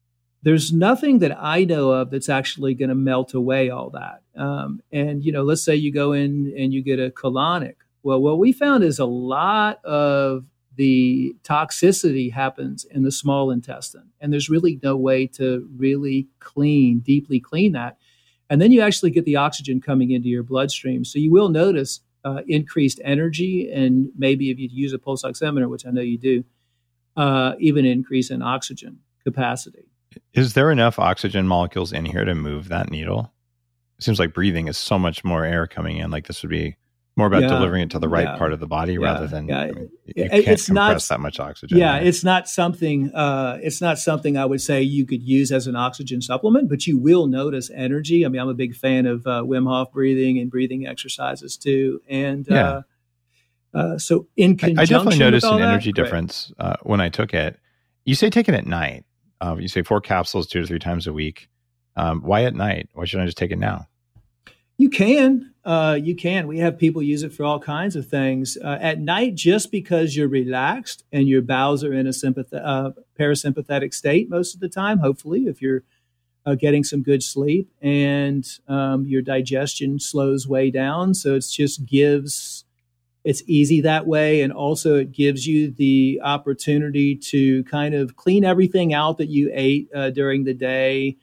there's nothing that I know of that's actually going to melt away all that. And, let's say you go in and you get a colonic. Well, what we found is a lot of the toxicity happens in the small intestine, and there's really no way to really deeply clean that. And then you actually get the oxygen coming into your bloodstream. So you will notice increased energy, and maybe if you use a pulse oximeter, which I know you do, even increase in oxygen capacity. Is there enough oxygen molecules in here to move that needle? It seems like breathing is so much more air coming in. Like this would be more about delivering it to the right part of the body rather than you can't compress that much oxygen. Yeah, right? It's not something. It's not something I would say you could use as an oxygen supplement, but you will notice energy. I mean, I'm a big fan of Wim Hof breathing and breathing exercises too. And so in conjunction, I definitely noticed an energy difference when I took it. You say take it at night. You say 4 capsules 2 to 3 times a week. Why at night? Why shouldn't I just take it now? You can. You can. We have people use it for all kinds of things. At night, just because you're relaxed and your bowels are in a parasympathetic state most of the time, hopefully, if you're getting some good sleep, and your digestion slows way down. So it's easy that way. And also it gives you the opportunity to kind of clean everything out that you ate during the day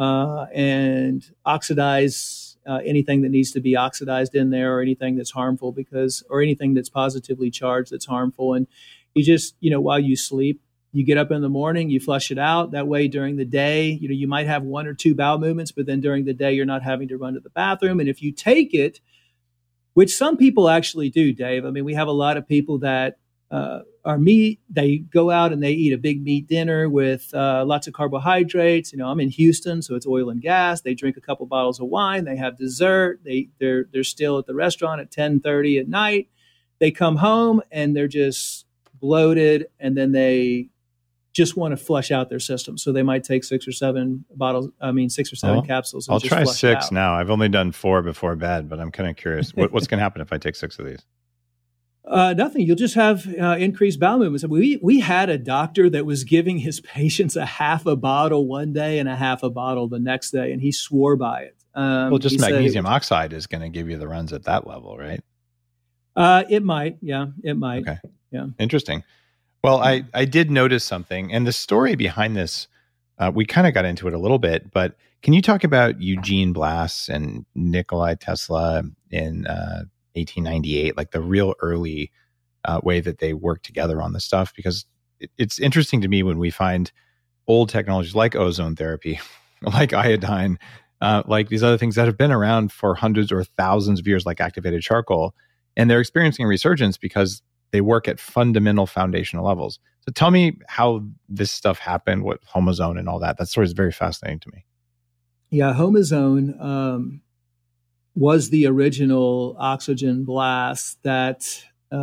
and oxidize anything that needs to be oxidized in there, or anything that's harmful or anything that's positively charged that's harmful. And you just, while you sleep, you get up in the morning, you flush it out. That way during the day, you might have 1 or 2 bowel movements, but then during the day, you're not having to run to the bathroom. And if you take it, which some people actually do, Dave. I mean, we have a lot of people that are meat. They go out and they eat a big meat dinner with lots of carbohydrates. I'm in Houston, so it's oil and gas. They drink a couple bottles of wine. They have dessert. They're still at the restaurant at 10:30 at night. They come home and they're just bloated, and then they just want to flush out their system. So they might take 6 or 7 capsules. And I'll try 6 now. I've only done 4 before bed, but I'm kind of curious. What's going to happen if I take 6 of these? Nothing. You'll just have increased bowel movements. We had a doctor that was giving his patients a half a bottle one day and a half a bottle the next day, and he swore by it. Just magnesium oxide is going to give you the runs at that level, right? It might. Yeah, it might. Okay. Yeah. Interesting. Well, I did notice something, and the story behind this, we kind of got into it a little bit, but can you talk about Eugene Blass and Nikola Tesla in 1898, like the real early way that they worked together on this stuff? Because it's interesting to me when we find old technologies like ozone therapy, like iodine, like these other things that have been around for hundreds or thousands of years, like activated charcoal, and they're experiencing a resurgence because they work at fundamental foundational levels. So tell me how this stuff happened with Homozone and all that. That story is very fascinating to me. Yeah, Homozone was the original oxygen blast that,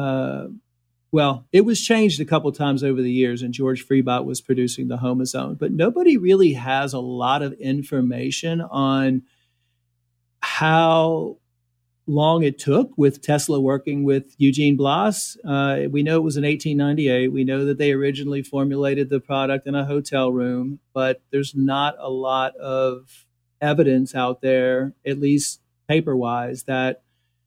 it was changed a couple of times over the years, and George Freibot was producing the Homozone. But nobody really has a lot of information on how long it took with Tesla working with Eugene Blass. We know it was in 1898. We know that they originally formulated the product in a hotel room, but there's not a lot of evidence out there, at least paper-wise, that,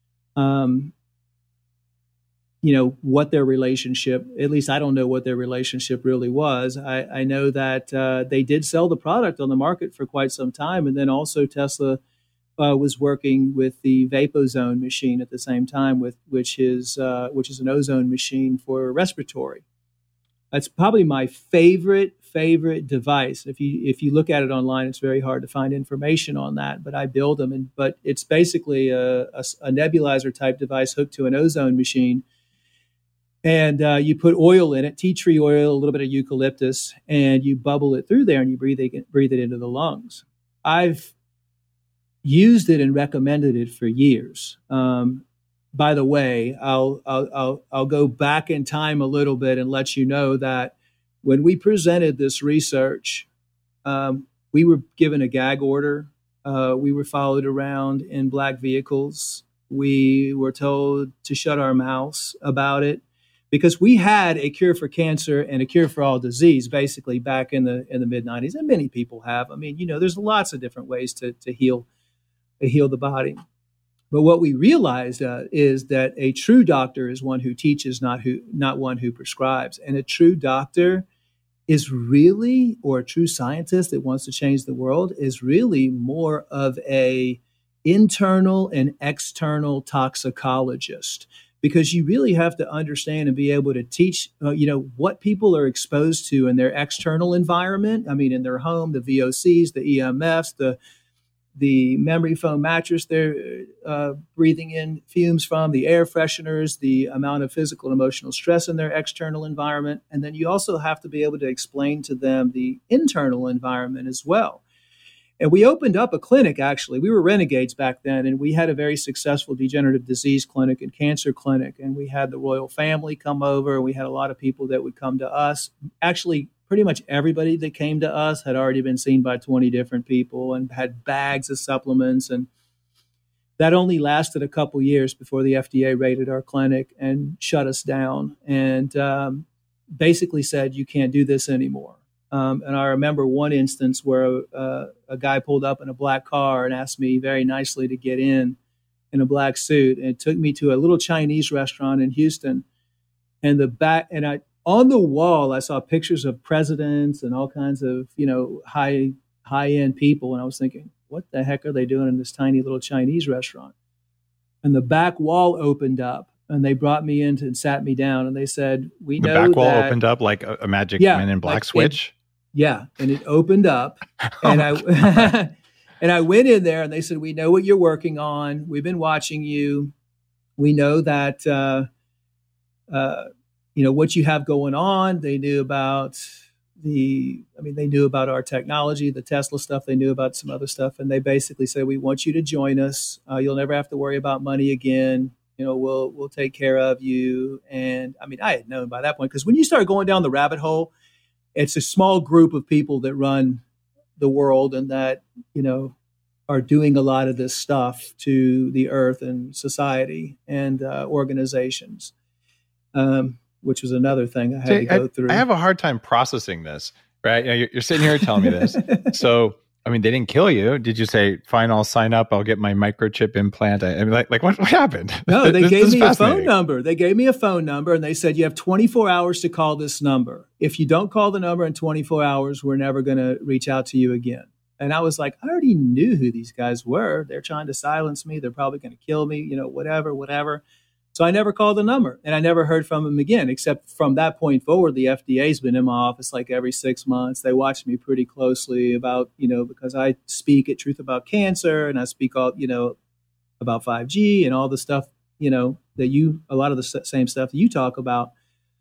what their relationship, at least I don't know what their relationship really was. I know that they did sell the product on the market for quite some time, and then also Tesla was working with the Vapozone machine at the same time, which is an ozone machine for respiratory. That's probably my favorite device. If you look at it online, it's very hard to find information on that. But I build them, but it's basically a nebulizer type device hooked to an ozone machine, and you put oil in it, tea tree oil, a little bit of eucalyptus, and you bubble it through there, and you breathe it into the lungs. I've used it and recommended it for years. By the way, I'll go back in time a little bit and let you know that when we presented this research, we were given a gag order. We were followed around in black vehicles. We were told to shut our mouths about it. because we had a cure for cancer and a cure for all disease basically back in the mid 90s, and many people have. I mean, there's lots of different ways to heal the body. But what we realized is that a true doctor is one who teaches, not one who prescribes. And a true doctor is really, or a true scientist that wants to change the world, is really more of a internal and external toxicologist, because you really have to understand and be able to teach, what people are exposed to in their external environment. I mean, in their home, the VOCs, the EMFs, the memory foam mattress they're breathing in fumes from, the air fresheners, the amount of physical and emotional stress in their external environment. And then you also have to be able to explain to them the internal environment as well. And we opened up a clinic, actually. We were renegades back then, and we had a very successful degenerative disease clinic and cancer clinic. And we had the royal family come over. We had a lot of people that would come to us. Actually, pretty much everybody that came to us had already been seen by 20 different people and had bags of supplements. And that only lasted a couple years before the FDA raided our clinic and shut us down and basically said, you can't do this anymore. And I remember one instance where a guy pulled up in a black car and asked me very nicely to get in a black suit. And it took me to a little Chinese restaurant in Houston. And on the wall, I saw pictures of presidents and all kinds of, high-end people. And I was thinking, what the heck are they doing in this tiny little Chinese restaurant? And the back wall opened up, and they brought me in and sat me down. And they said, we know that... The back wall opened up like a magic Men in Black switch? And it opened up. And I went in there, and they said, we know what you're working on. We've been watching you. We know that... what you have going on. They knew about they knew about our technology, the Tesla stuff. They knew about some other stuff. And they basically said, we want you to join us. You'll never have to worry about money again. We'll take care of you. And I had known by that point, because when you start going down the rabbit hole, it's a small group of people that run the world and that, are doing a lot of this stuff to the earth and society and organizations. Which was another thing I had to go through. I have a hard time processing this, right? You're sitting here telling me this. So, they didn't kill you. Did you say, fine, I'll sign up. I'll get my microchip implant. What happened? No, they gave me a phone number. They gave me a phone number, and they said, you have 24 hours to call this number. If you don't call the number in 24 hours, we're never going to reach out to you again. And I was like, I already knew who these guys were. They're trying to silence me. They're probably going to kill me, whatever. So I never called the number, and I never heard from him again, except from that point forward, the FDA's been in my office like every 6 months. They watch me pretty closely about, because I speak at Truth About Cancer, and I speak all, about 5G and all the stuff, that a lot of the same stuff that you talk about.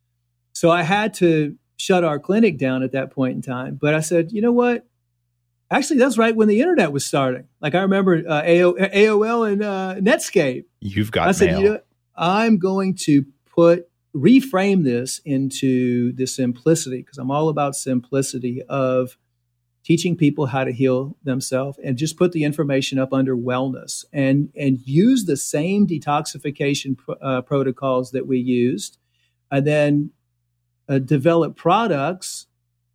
So I had to shut our clinic down at that point in time. But I said, you know what? Actually, that's right when the internet was starting. Like I remember AOL and Netscape. You've got I said, I'm going to reframe this into the simplicity, because I'm all about simplicity of teaching people how to heal themselves, and just put the information up under wellness and use the same detoxification protocols that we used, and then develop products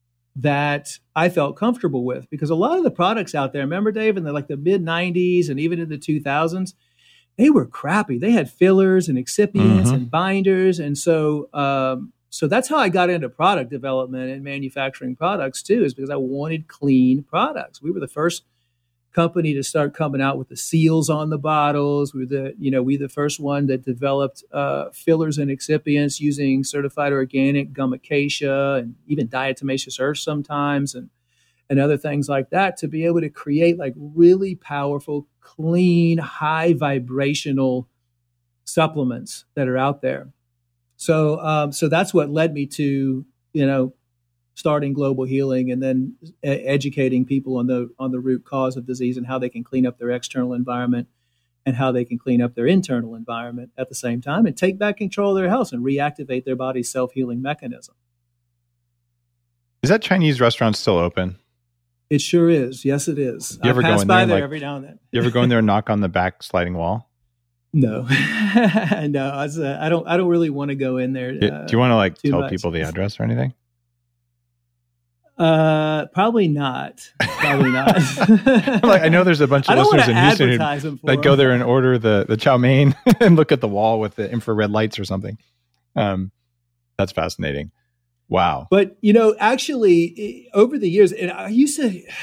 that I felt comfortable with. Because a lot of the products out there, remember, Dave, in the mid 90s and even in the 2000s, they were crappy. They had fillers and excipients and binders. And so that's how I got into product development and manufacturing products too, is because I wanted clean products. We were the first company to start coming out with the seals on the bottles. We were the first one that developed fillers and excipients using certified organic gum acacia and even diatomaceous earth sometimes, and other things like that, to be able to create really powerful, clean, high vibrational supplements that are out there. So that's what led me to, starting Global Healing, and then educating people on the root cause of disease and how they can clean up their external environment and how they can clean up their internal environment at the same time, and take back control of their health and reactivate their body's self-healing mechanism. Is that Chinese restaurant still open? It sure is. Yes, it is. You ever I pass go in by there every now and then. You ever go in there and knock on the back sliding wall? No, no, I don't really want to go in there. Do you want to like tell much. people the address or anything? Probably not. Like, I know there's a bunch of listeners in Houston that go there and order the chow mein and look at the wall with the infrared lights or something. That's fascinating. Wow. But, actually over the years, and I used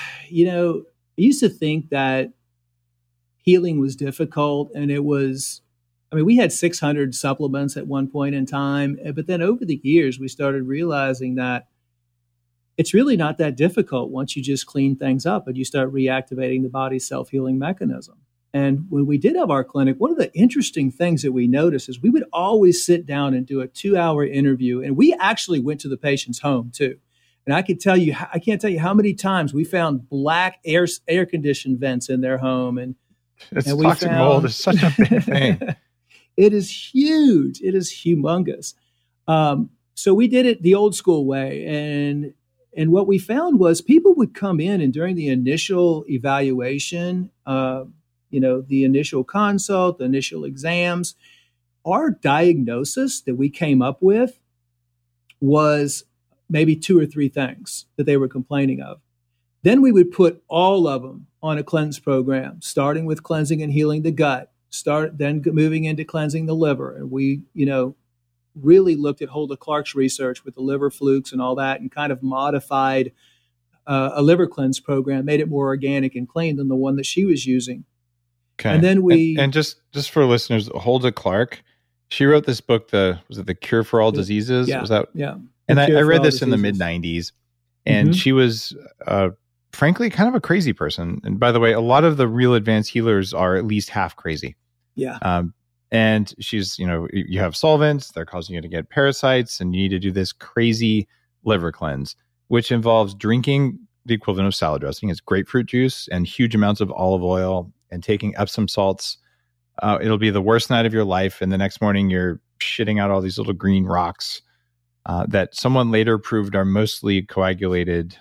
to think that healing was difficult, and we had 600 supplements at one point in time. But then over the years, we started realizing that it's really not that difficult once you just clean things up and you start reactivating the body's self-healing mechanism. And when we did have our clinic, one of the interesting things that we noticed is we would always sit down and do a 2-hour interview. And we actually went to the patient's home too. And I can't tell you how many times we found black air conditioned vents in their home. And toxic mold is such a big thing. It is huge. It is humongous. So we did it the old school way. And what we found was people would come in, and during the initial evaluation, the initial consult, the initial exams, our diagnosis that we came up with was maybe 2 or 3 things that they were complaining of. Then we would put all of them on a cleanse program, starting with cleansing and healing the gut, then moving into cleansing the liver. And we, really looked at Hulda Clark's research with the liver flukes and all that, and kind of modified a liver cleanse program, made it more organic and clean than the one that she was using. Okay. And then and just for listeners, Hulda Clark, she wrote this book, was it The Cure for All Diseases? Yeah. Was that? Yeah. And I read this in the mid-90s, and she was, frankly, kind of a crazy person. And by the way, a lot of the real advanced healers are at least half crazy. Yeah. And she's, you have solvents, they're causing you to get parasites, and you need to do this crazy liver cleanse, which involves drinking the equivalent of salad dressing. It's grapefruit juice and huge amounts of olive oil and taking Epsom salts. It'll be the worst night of your life. And the next morning you're shitting out all these little green rocks that someone later proved are mostly coagulated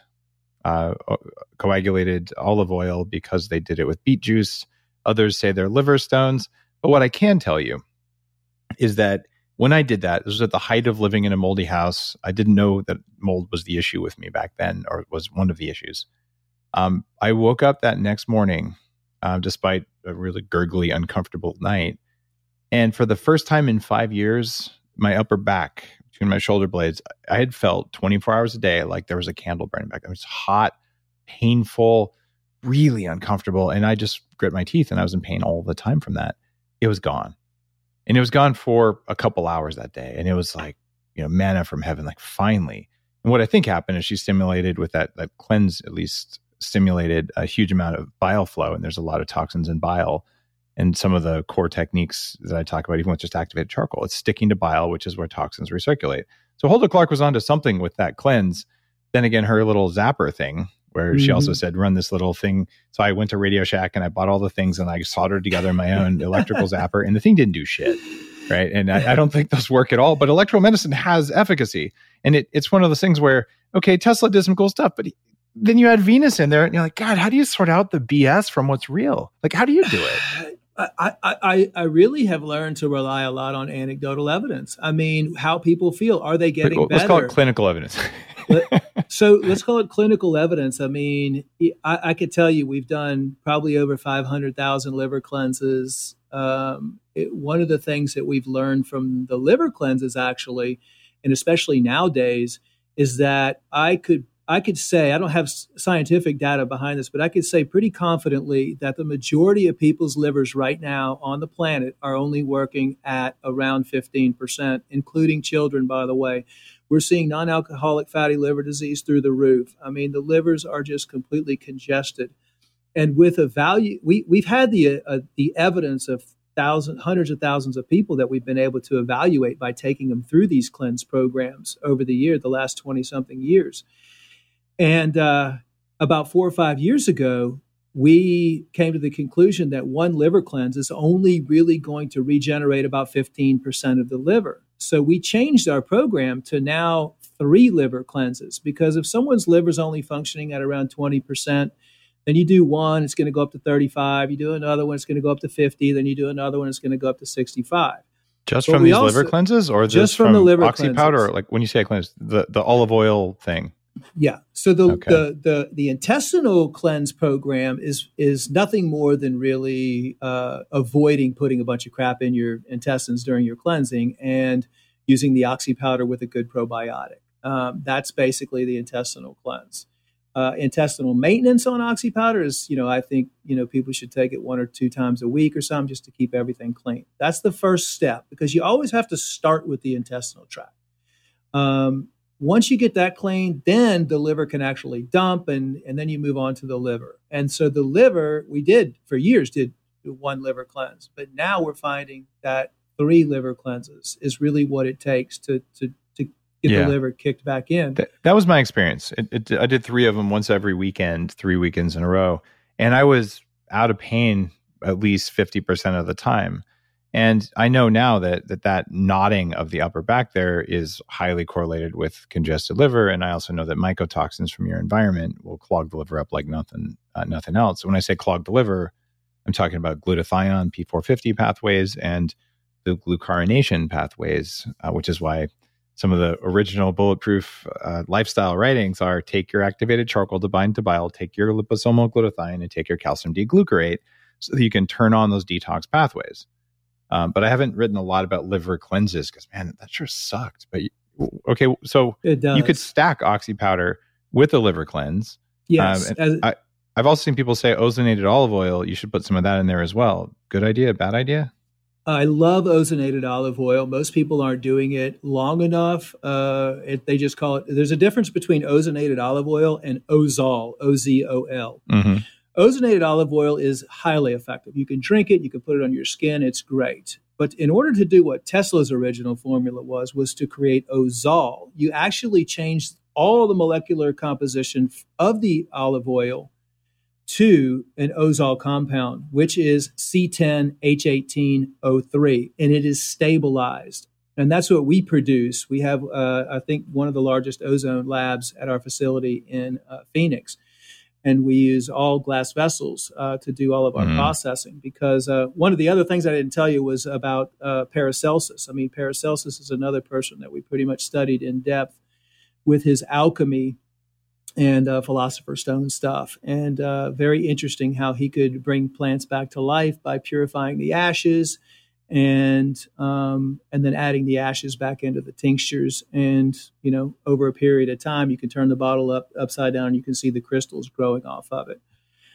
olive oil because they did it with beet juice. Others say they're liver stones. But what I can tell you is that when I did that, this was at the height of living in a moldy house. I didn't know that mold was the issue with me back then, or was one of the issues. I woke up that next morning, despite a really gurgly, uncomfortable night. And for the first time in 5 years, my upper back, between my shoulder blades, I had felt 24 hours a day like there was a candle burning back. It was hot, painful, really uncomfortable. And I just grit my teeth, and I was in pain all the time from that. It was gone. And it was gone for a couple hours that day. And it was like, manna from heaven, like finally. And what I think happened is she stimulated with that cleanse, at least stimulated a huge amount of bile flow. And there's a lot of toxins in bile. And some of the core techniques that I talk about, even with just activated charcoal, it's sticking to bile, which is where toxins recirculate. So Hulda Clark was onto something with that cleanse. Then again, her little zapper thing, where she also said, run this little thing. So I went to Radio Shack and I bought all the things and I soldered together my own electrical zapper, and the thing didn't do shit. Right. And I don't think those work at all, but electrical medicine has efficacy. And it's one of those things where, okay, Tesla did some cool stuff, but then you add Venus in there and you're like, God, how do you sort out the BS from what's real? Like, how do you do it? I really have learned to rely a lot on anecdotal evidence. I mean, how people feel. Are they getting better? Let's call it clinical evidence. So let's call it clinical evidence. I mean, I could tell you we've done probably over 500,000 liver cleanses. One of the things that we've learned from the liver cleanses, actually, and especially nowadays, is that I could say, I don't have scientific data behind this, but I could say pretty confidently that the majority of people's livers right now on the planet are only working at around 15%, including children, by the way. We're seeing non-alcoholic fatty liver disease through the roof. I mean, the livers are just completely congested. And with a value, we've had the evidence of hundreds of thousands of people that we've been able to evaluate by taking them through these cleanse programs over the last 20-something years. And about 4 or 5 years ago, we came to the conclusion that one liver cleanse is only really going to regenerate about 15% of the liver. So we changed our program to now 3 liver cleanses, because if someone's liver is only functioning at around 20%, Then you do one, it's going to go up to 35. You do another one, it's going to go up to 50. Then you do another one, it's going to go up to 65. Just from these liver cleanses, or just from the liver oxy powder? Or like when you say cleanse, the olive oil thing. Yeah. So the intestinal cleanse program is nothing more than really avoiding putting a bunch of crap in your intestines during your cleansing and using the oxy powder with a good probiotic. That's basically the intestinal cleanse. Intestinal maintenance on oxy powder is, I think, people should take it 1 or 2 times a week or something just to keep everything clean. That's the first step, because you always have to start with the intestinal tract. Once you get that clean, then the liver can actually dump, and then you move on to the liver. And so the liver, we did for years, did 1 liver cleanse, but now we're finding that 3 liver cleanses is really what it takes to get the liver kicked back in. That was my experience. I did 3 of them once every weekend, 3 weekends in a row. And I was out of pain at least 50% of the time. And I know now that knotting of the upper back there is highly correlated with congested liver. And I also know that mycotoxins from your environment will clog the liver up like nothing else. So when I say clog the liver, I'm talking about glutathione, P450 pathways, and the glucuronation pathways, which is why some of the original bulletproof lifestyle writings are: take your activated charcoal to bind to bile, take your liposomal glutathione, and take your calcium D-glucarate so that you can turn on those detox pathways. But I haven't written a lot about liver cleanses because, man, that sure sucked. But okay, so you could stack oxy powder with a liver cleanse. Yes. I've also seen people say ozonated olive oil. You should put some of that in there as well. Good idea, bad idea? I love ozonated olive oil. Most people aren't doing it long enough. They just call it. There's a difference between ozonated olive oil and Ozol, O-Z-O-L. Mm-hmm. Ozonated olive oil is highly effective. You can drink it. You can put it on your skin. It's great. But in order to do what Tesla's original formula was to create Ozol, you actually changed all the molecular composition of the olive oil to an Ozol compound, which is C10H18O3, and it is stabilized. And that's what we produce. We have, I think, one of the largest ozone labs at our facility in Phoenix. And we use all glass vessels to do all of our processing, because one of the other things I didn't tell you was about Paracelsus. I mean, Paracelsus is another person that we pretty much studied in depth with his alchemy and Philosopher's Stone stuff. And very interesting how he could bring plants back to life by purifying the ashes and then adding the ashes back into the tinctures. And, over a period of time, you can turn the bottle upside down and you can see the crystals growing off of it.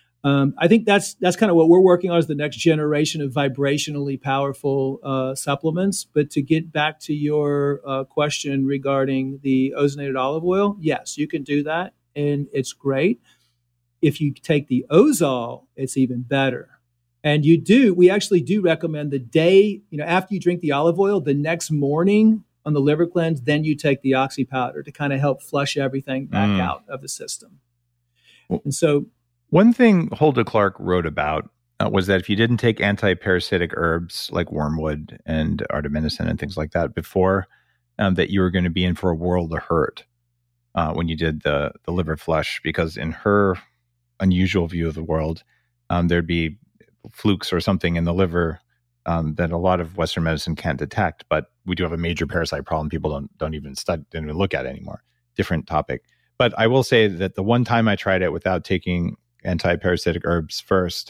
I think that's kind of what we're working on, is the next generation of vibrationally powerful supplements. But to get back to your question regarding the ozonated olive oil, yes, you can do that. And it's great. If you take the Ozol, it's even better. And we actually do recommend the day, after you drink the olive oil, the next morning on the liver cleanse, then you take the oxy powder to kind of help flush everything back out of the system. And so one thing Hulda Clark wrote about was that if you didn't take anti-parasitic herbs like wormwood and artemisinin and things like that before, that you were going to be in for a world of hurt when you did the liver flush, because in her unusual view of the world, there'd be flukes or something in the liver that a lot of Western medicine can't detect. But we do have a major parasite problem. People don't even look at it anymore. Different topic. But I will say that the one time I tried it without taking anti-parasitic herbs first,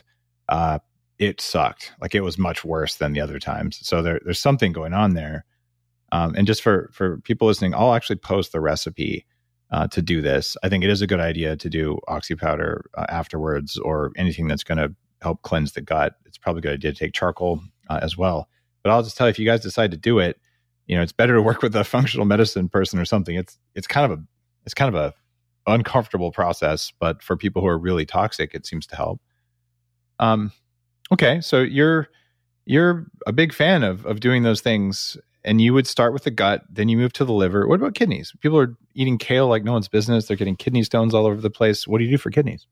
it sucked. Like, it was much worse than the other times. So there's something going on there. And just for people listening, I'll actually post the recipe to do this. I think it is a good idea to do oxy powder afterwards, or anything that's going to help cleanse the gut. It's probably a good idea to take charcoal as well. But I'll just tell you, if you guys decide to do it, it's better to work with a functional medicine person or something. It's kind of a uncomfortable process, but for people who are really toxic, it seems to help. Okay, so you're a big fan of doing those things, and you would start with the gut, then you move to the liver. What about kidneys? People are eating kale like no one's business. They're getting kidney stones all over the place. What do you do for kidneys?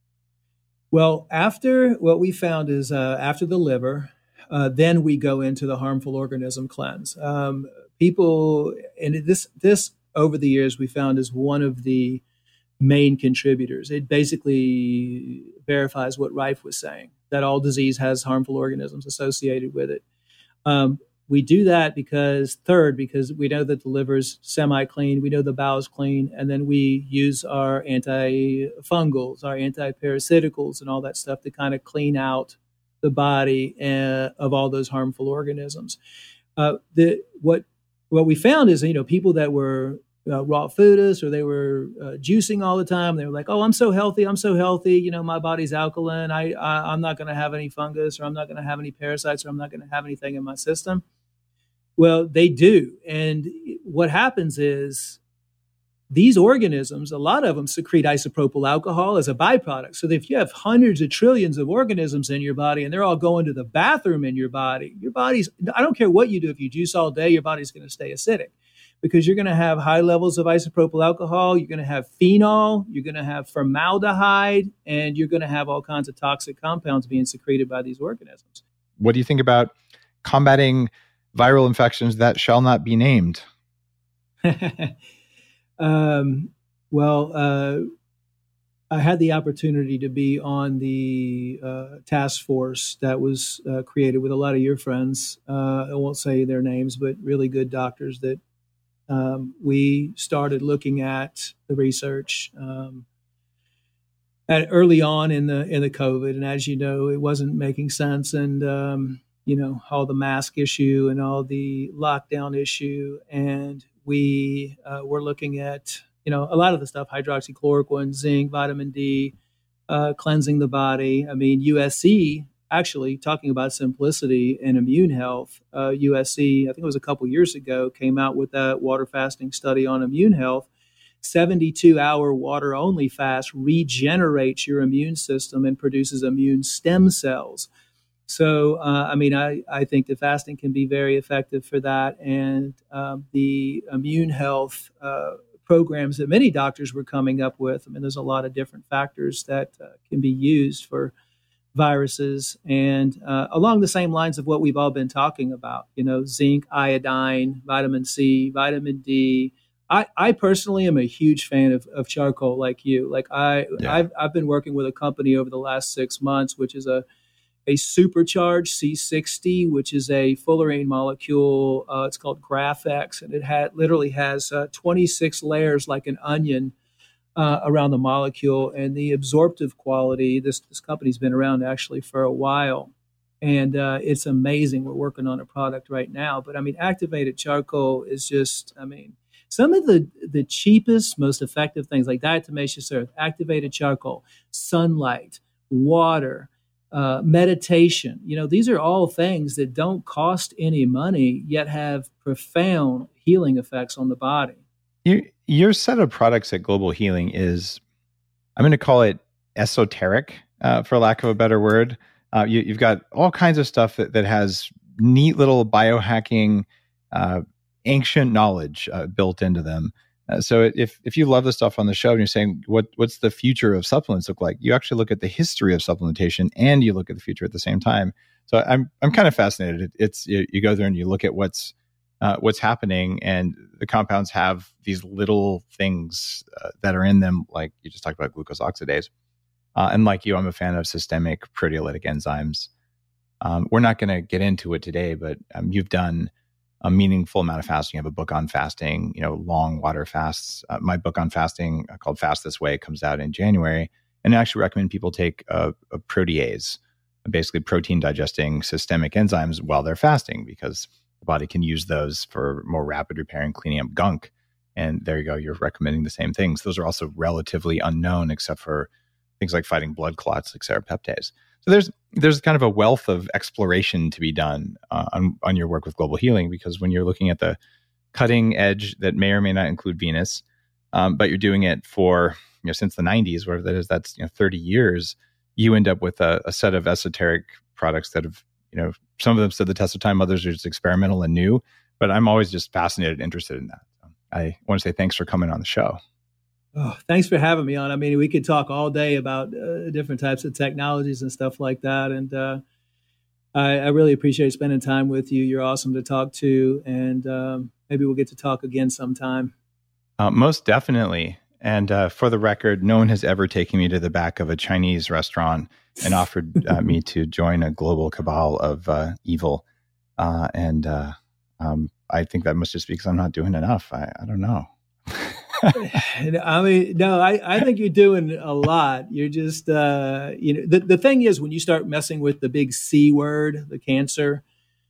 Well, what we found is after the liver, then we go into the harmful organism cleanse. People, and this over the years we found is one of the main contributors. It basically verifies what Rife was saying, that all disease has harmful organisms associated with it. We do that because we know that the liver's semi-clean, we know the bowel's clean, and then we use our antifungals, our antiparasiticals, and all that stuff to kind of clean out the body of all those harmful organisms. What we found is, people that were raw foodists, or they were juicing all the time, they were like, "Oh, I'm so healthy. My body's alkaline. I'm not going to have any fungus, or I'm not going to have any parasites, or I'm not going to have anything in my system." Well, they do. And what happens is these organisms, a lot of them secrete isopropyl alcohol as a byproduct. So if you have hundreds of trillions of organisms in your body and they're all going to the bathroom in your body's, I don't care what you do, if you juice all day, your body's going to stay acidic because you're going to have high levels of isopropyl alcohol, you're going to have phenol, you're going to have formaldehyde, and you're going to have all kinds of toxic compounds being secreted by these organisms. What do you think about combating viral infections that shall not be named? I had the opportunity to be on the task force that was created with a lot of your friends. I won't say their names, but really good doctors that we started looking at the research at early on in the COVID. And as you know, it wasn't making sense. And, all the mask issue and all the lockdown issue. And we were looking at, a lot of the stuff, hydroxychloroquine, zinc, vitamin D, cleansing the body. I mean, USC, actually, talking about simplicity and immune health, USC, I think it was a couple years ago, came out with that water fasting study on immune health. 72-hour water-only fast regenerates your immune system and produces immune stem cells. So, I think that fasting can be very effective for that. And the immune health programs that many doctors were coming up with, there's a lot of different factors that can be used for viruses. And along the same lines of what we've all been talking about, zinc, iodine, vitamin C, vitamin D. I personally am a huge fan of charcoal, like you. I've been working with a company over the last 6 months, which is a supercharged C60, which is a fullerene molecule. It's called Graphex, and it literally has 26 layers like an onion around the molecule. And the absorptive quality, this company's been around actually for a while, and it's amazing. We're working on a product right now. But activated charcoal is just, some of the cheapest, most effective things like diatomaceous earth, activated charcoal, sunlight, water, meditation. These are all things that don't cost any money, yet have profound healing effects on the body. Your set of products at Global Healing is, I'm going to call it esoteric, for lack of a better word. You've got all kinds of stuff that has neat little biohacking, ancient knowledge built into them. So if you love the stuff on the show and you're saying, what's the future of supplements look like? You actually look at the history of supplementation and you look at the future at the same time. So I'm kind of fascinated. It's you go there and you look at what's happening, and the compounds have these little things that are in them, like you just talked about glucose oxidase. And like you, I'm a fan of systemic proteolytic enzymes. We're not going to get into it today, but you've done a meaningful amount of fasting. You have a book on fasting, long water fasts. My book on fasting called Fast This Way comes out in January. And I actually recommend people take a protease, basically protein digesting systemic enzymes while they're fasting, because the body can use those for more rapid repair and cleaning up gunk. And there you go. You're recommending the same things. Those are also relatively unknown, except for things like fighting blood clots, like serrapeptase. So there's kind of a wealth of exploration to be done on your work with Global Healing, because when you're looking at the cutting edge that may or may not include Venus, but you're doing it for since the 90s, whatever that is, that's 30 years, you end up with a set of esoteric products that have some of them stood the test of time, others are just experimental and new. But I'm always just fascinated and interested in that. So I want to say thanks for coming on the show. Oh, thanks for having me on. We could talk all day about different types of technologies and stuff like that. And I really appreciate spending time with you. You're awesome to talk to. And maybe we'll get to talk again sometime. Most definitely. And for the record, no one has ever taken me to the back of a Chinese restaurant and offered me to join a global cabal of evil. And I think that must just be because I'm not doing enough. I don't know. I mean, no, I think you're doing a lot. You're just, the thing is, when you start messing with the big C word, the cancer,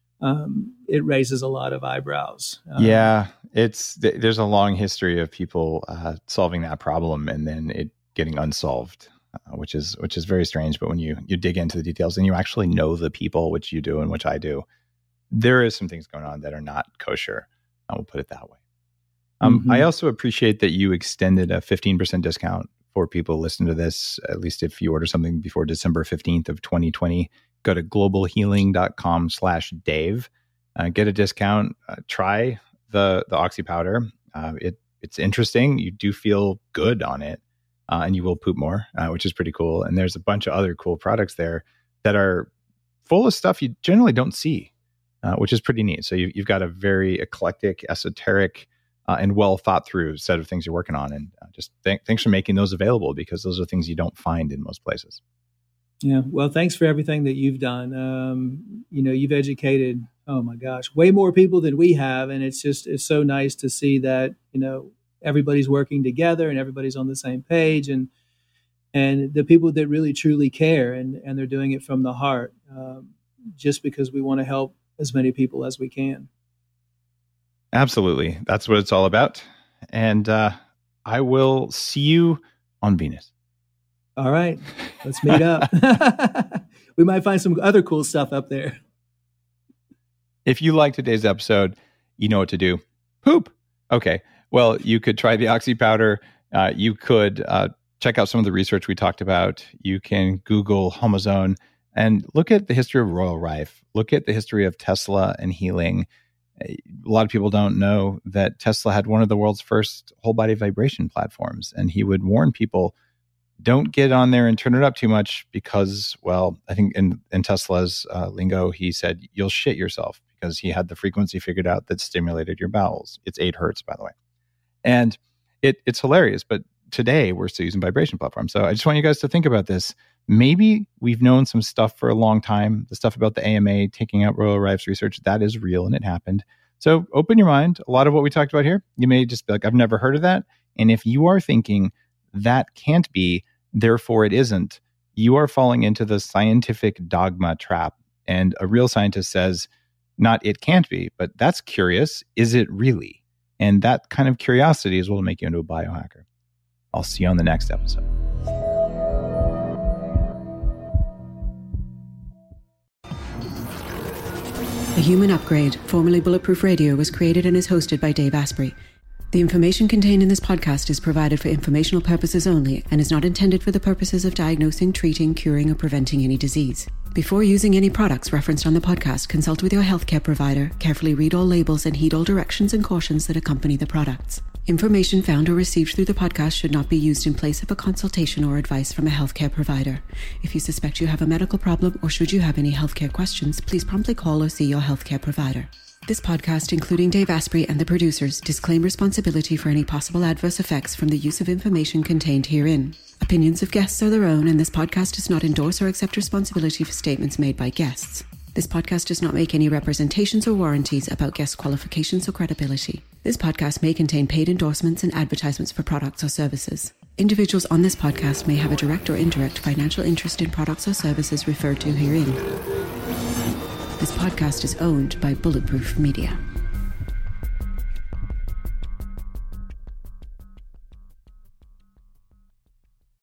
it raises a lot of eyebrows. Yeah, there's a long history of people solving that problem and then it getting unsolved, which is very strange. But when you dig into the details and you actually know the people, which you do and which I do, there is some things going on that are not kosher. I will put it that way. I also appreciate that you extended a 15% discount for people listening to this, at least if you order something before December 15th of 2020. Go to globalhealing.com/Dave. Get a discount. Try the Oxy powder. It's interesting. You do feel good on it, and you will poop more, which is pretty cool. And there's a bunch of other cool products there that are full of stuff you generally don't see, which is pretty neat. So you've got a very eclectic, esoteric, and well thought through set of things you're working on. And just thanks for making those available, because those are things you don't find in most places. Yeah. Well, thanks for everything that you've done. You've educated, oh my gosh, way more people than we have. And it's so nice to see that, everybody's working together and everybody's on the same page, and the people that really truly care and they're doing it from the heart, just because we want to help as many people as we can. Absolutely. That's what it's all about. And I will see you on Venus. All right. Let's meet up. We might find some other cool stuff up there. If you like today's episode, you know what to do. Poop. Okay. Well, you could try the Oxy powder. You could check out some of the research we talked about. You can Google Homozone and look at the history of Royal Rife. Look at the history of Tesla and healing. A lot of people don't know that Tesla had one of the world's first whole body vibration platforms. And he would warn people, don't get on there and turn it up too much because, well, I think in Tesla's lingo, he said, you'll shit yourself, because he had the frequency figured out that stimulated your bowels. It's 8 hertz, by the way. And it's hilarious. But today we're still using vibration platforms. So I just want you guys to think about this. Maybe we've known some stuff for a long time. The stuff about the AMA taking out Royal Rife's research, that is real and it happened. So open your mind. A lot of what we talked about here, you may just be like, I've never heard of that. And if you are thinking that can't be, therefore it isn't, you are falling into the scientific dogma trap. And a real scientist says, not it can't be, but that's curious. Is it really? And that kind of curiosity is what will make you into a biohacker. I'll see you on the next episode. The Human Upgrade, formerly Bulletproof Radio, was created and is hosted by Dave Asprey. The information contained in this podcast is provided for informational purposes only and is not intended for the purposes of diagnosing, treating, curing, or preventing any disease. Before using any products referenced on the podcast, consult with your healthcare provider, carefully read all labels, and heed all directions and cautions that accompany the products. Information found or received through the podcast should not be used in place of a consultation or advice from a healthcare provider. If you suspect you have a medical problem or should you have any healthcare questions, please promptly call or see your healthcare provider. This podcast, including Dave Asprey and the producers, disclaim responsibility for any possible adverse effects from the use of information contained herein. Opinions of guests are their own, and this podcast does not endorse or accept responsibility for statements made by guests. This podcast does not make any representations or warranties about guest qualifications or credibility. This podcast may contain paid endorsements and advertisements for products or services. Individuals on this podcast may have a direct or indirect financial interest in products or services referred to herein. This podcast is owned by Bulletproof Media.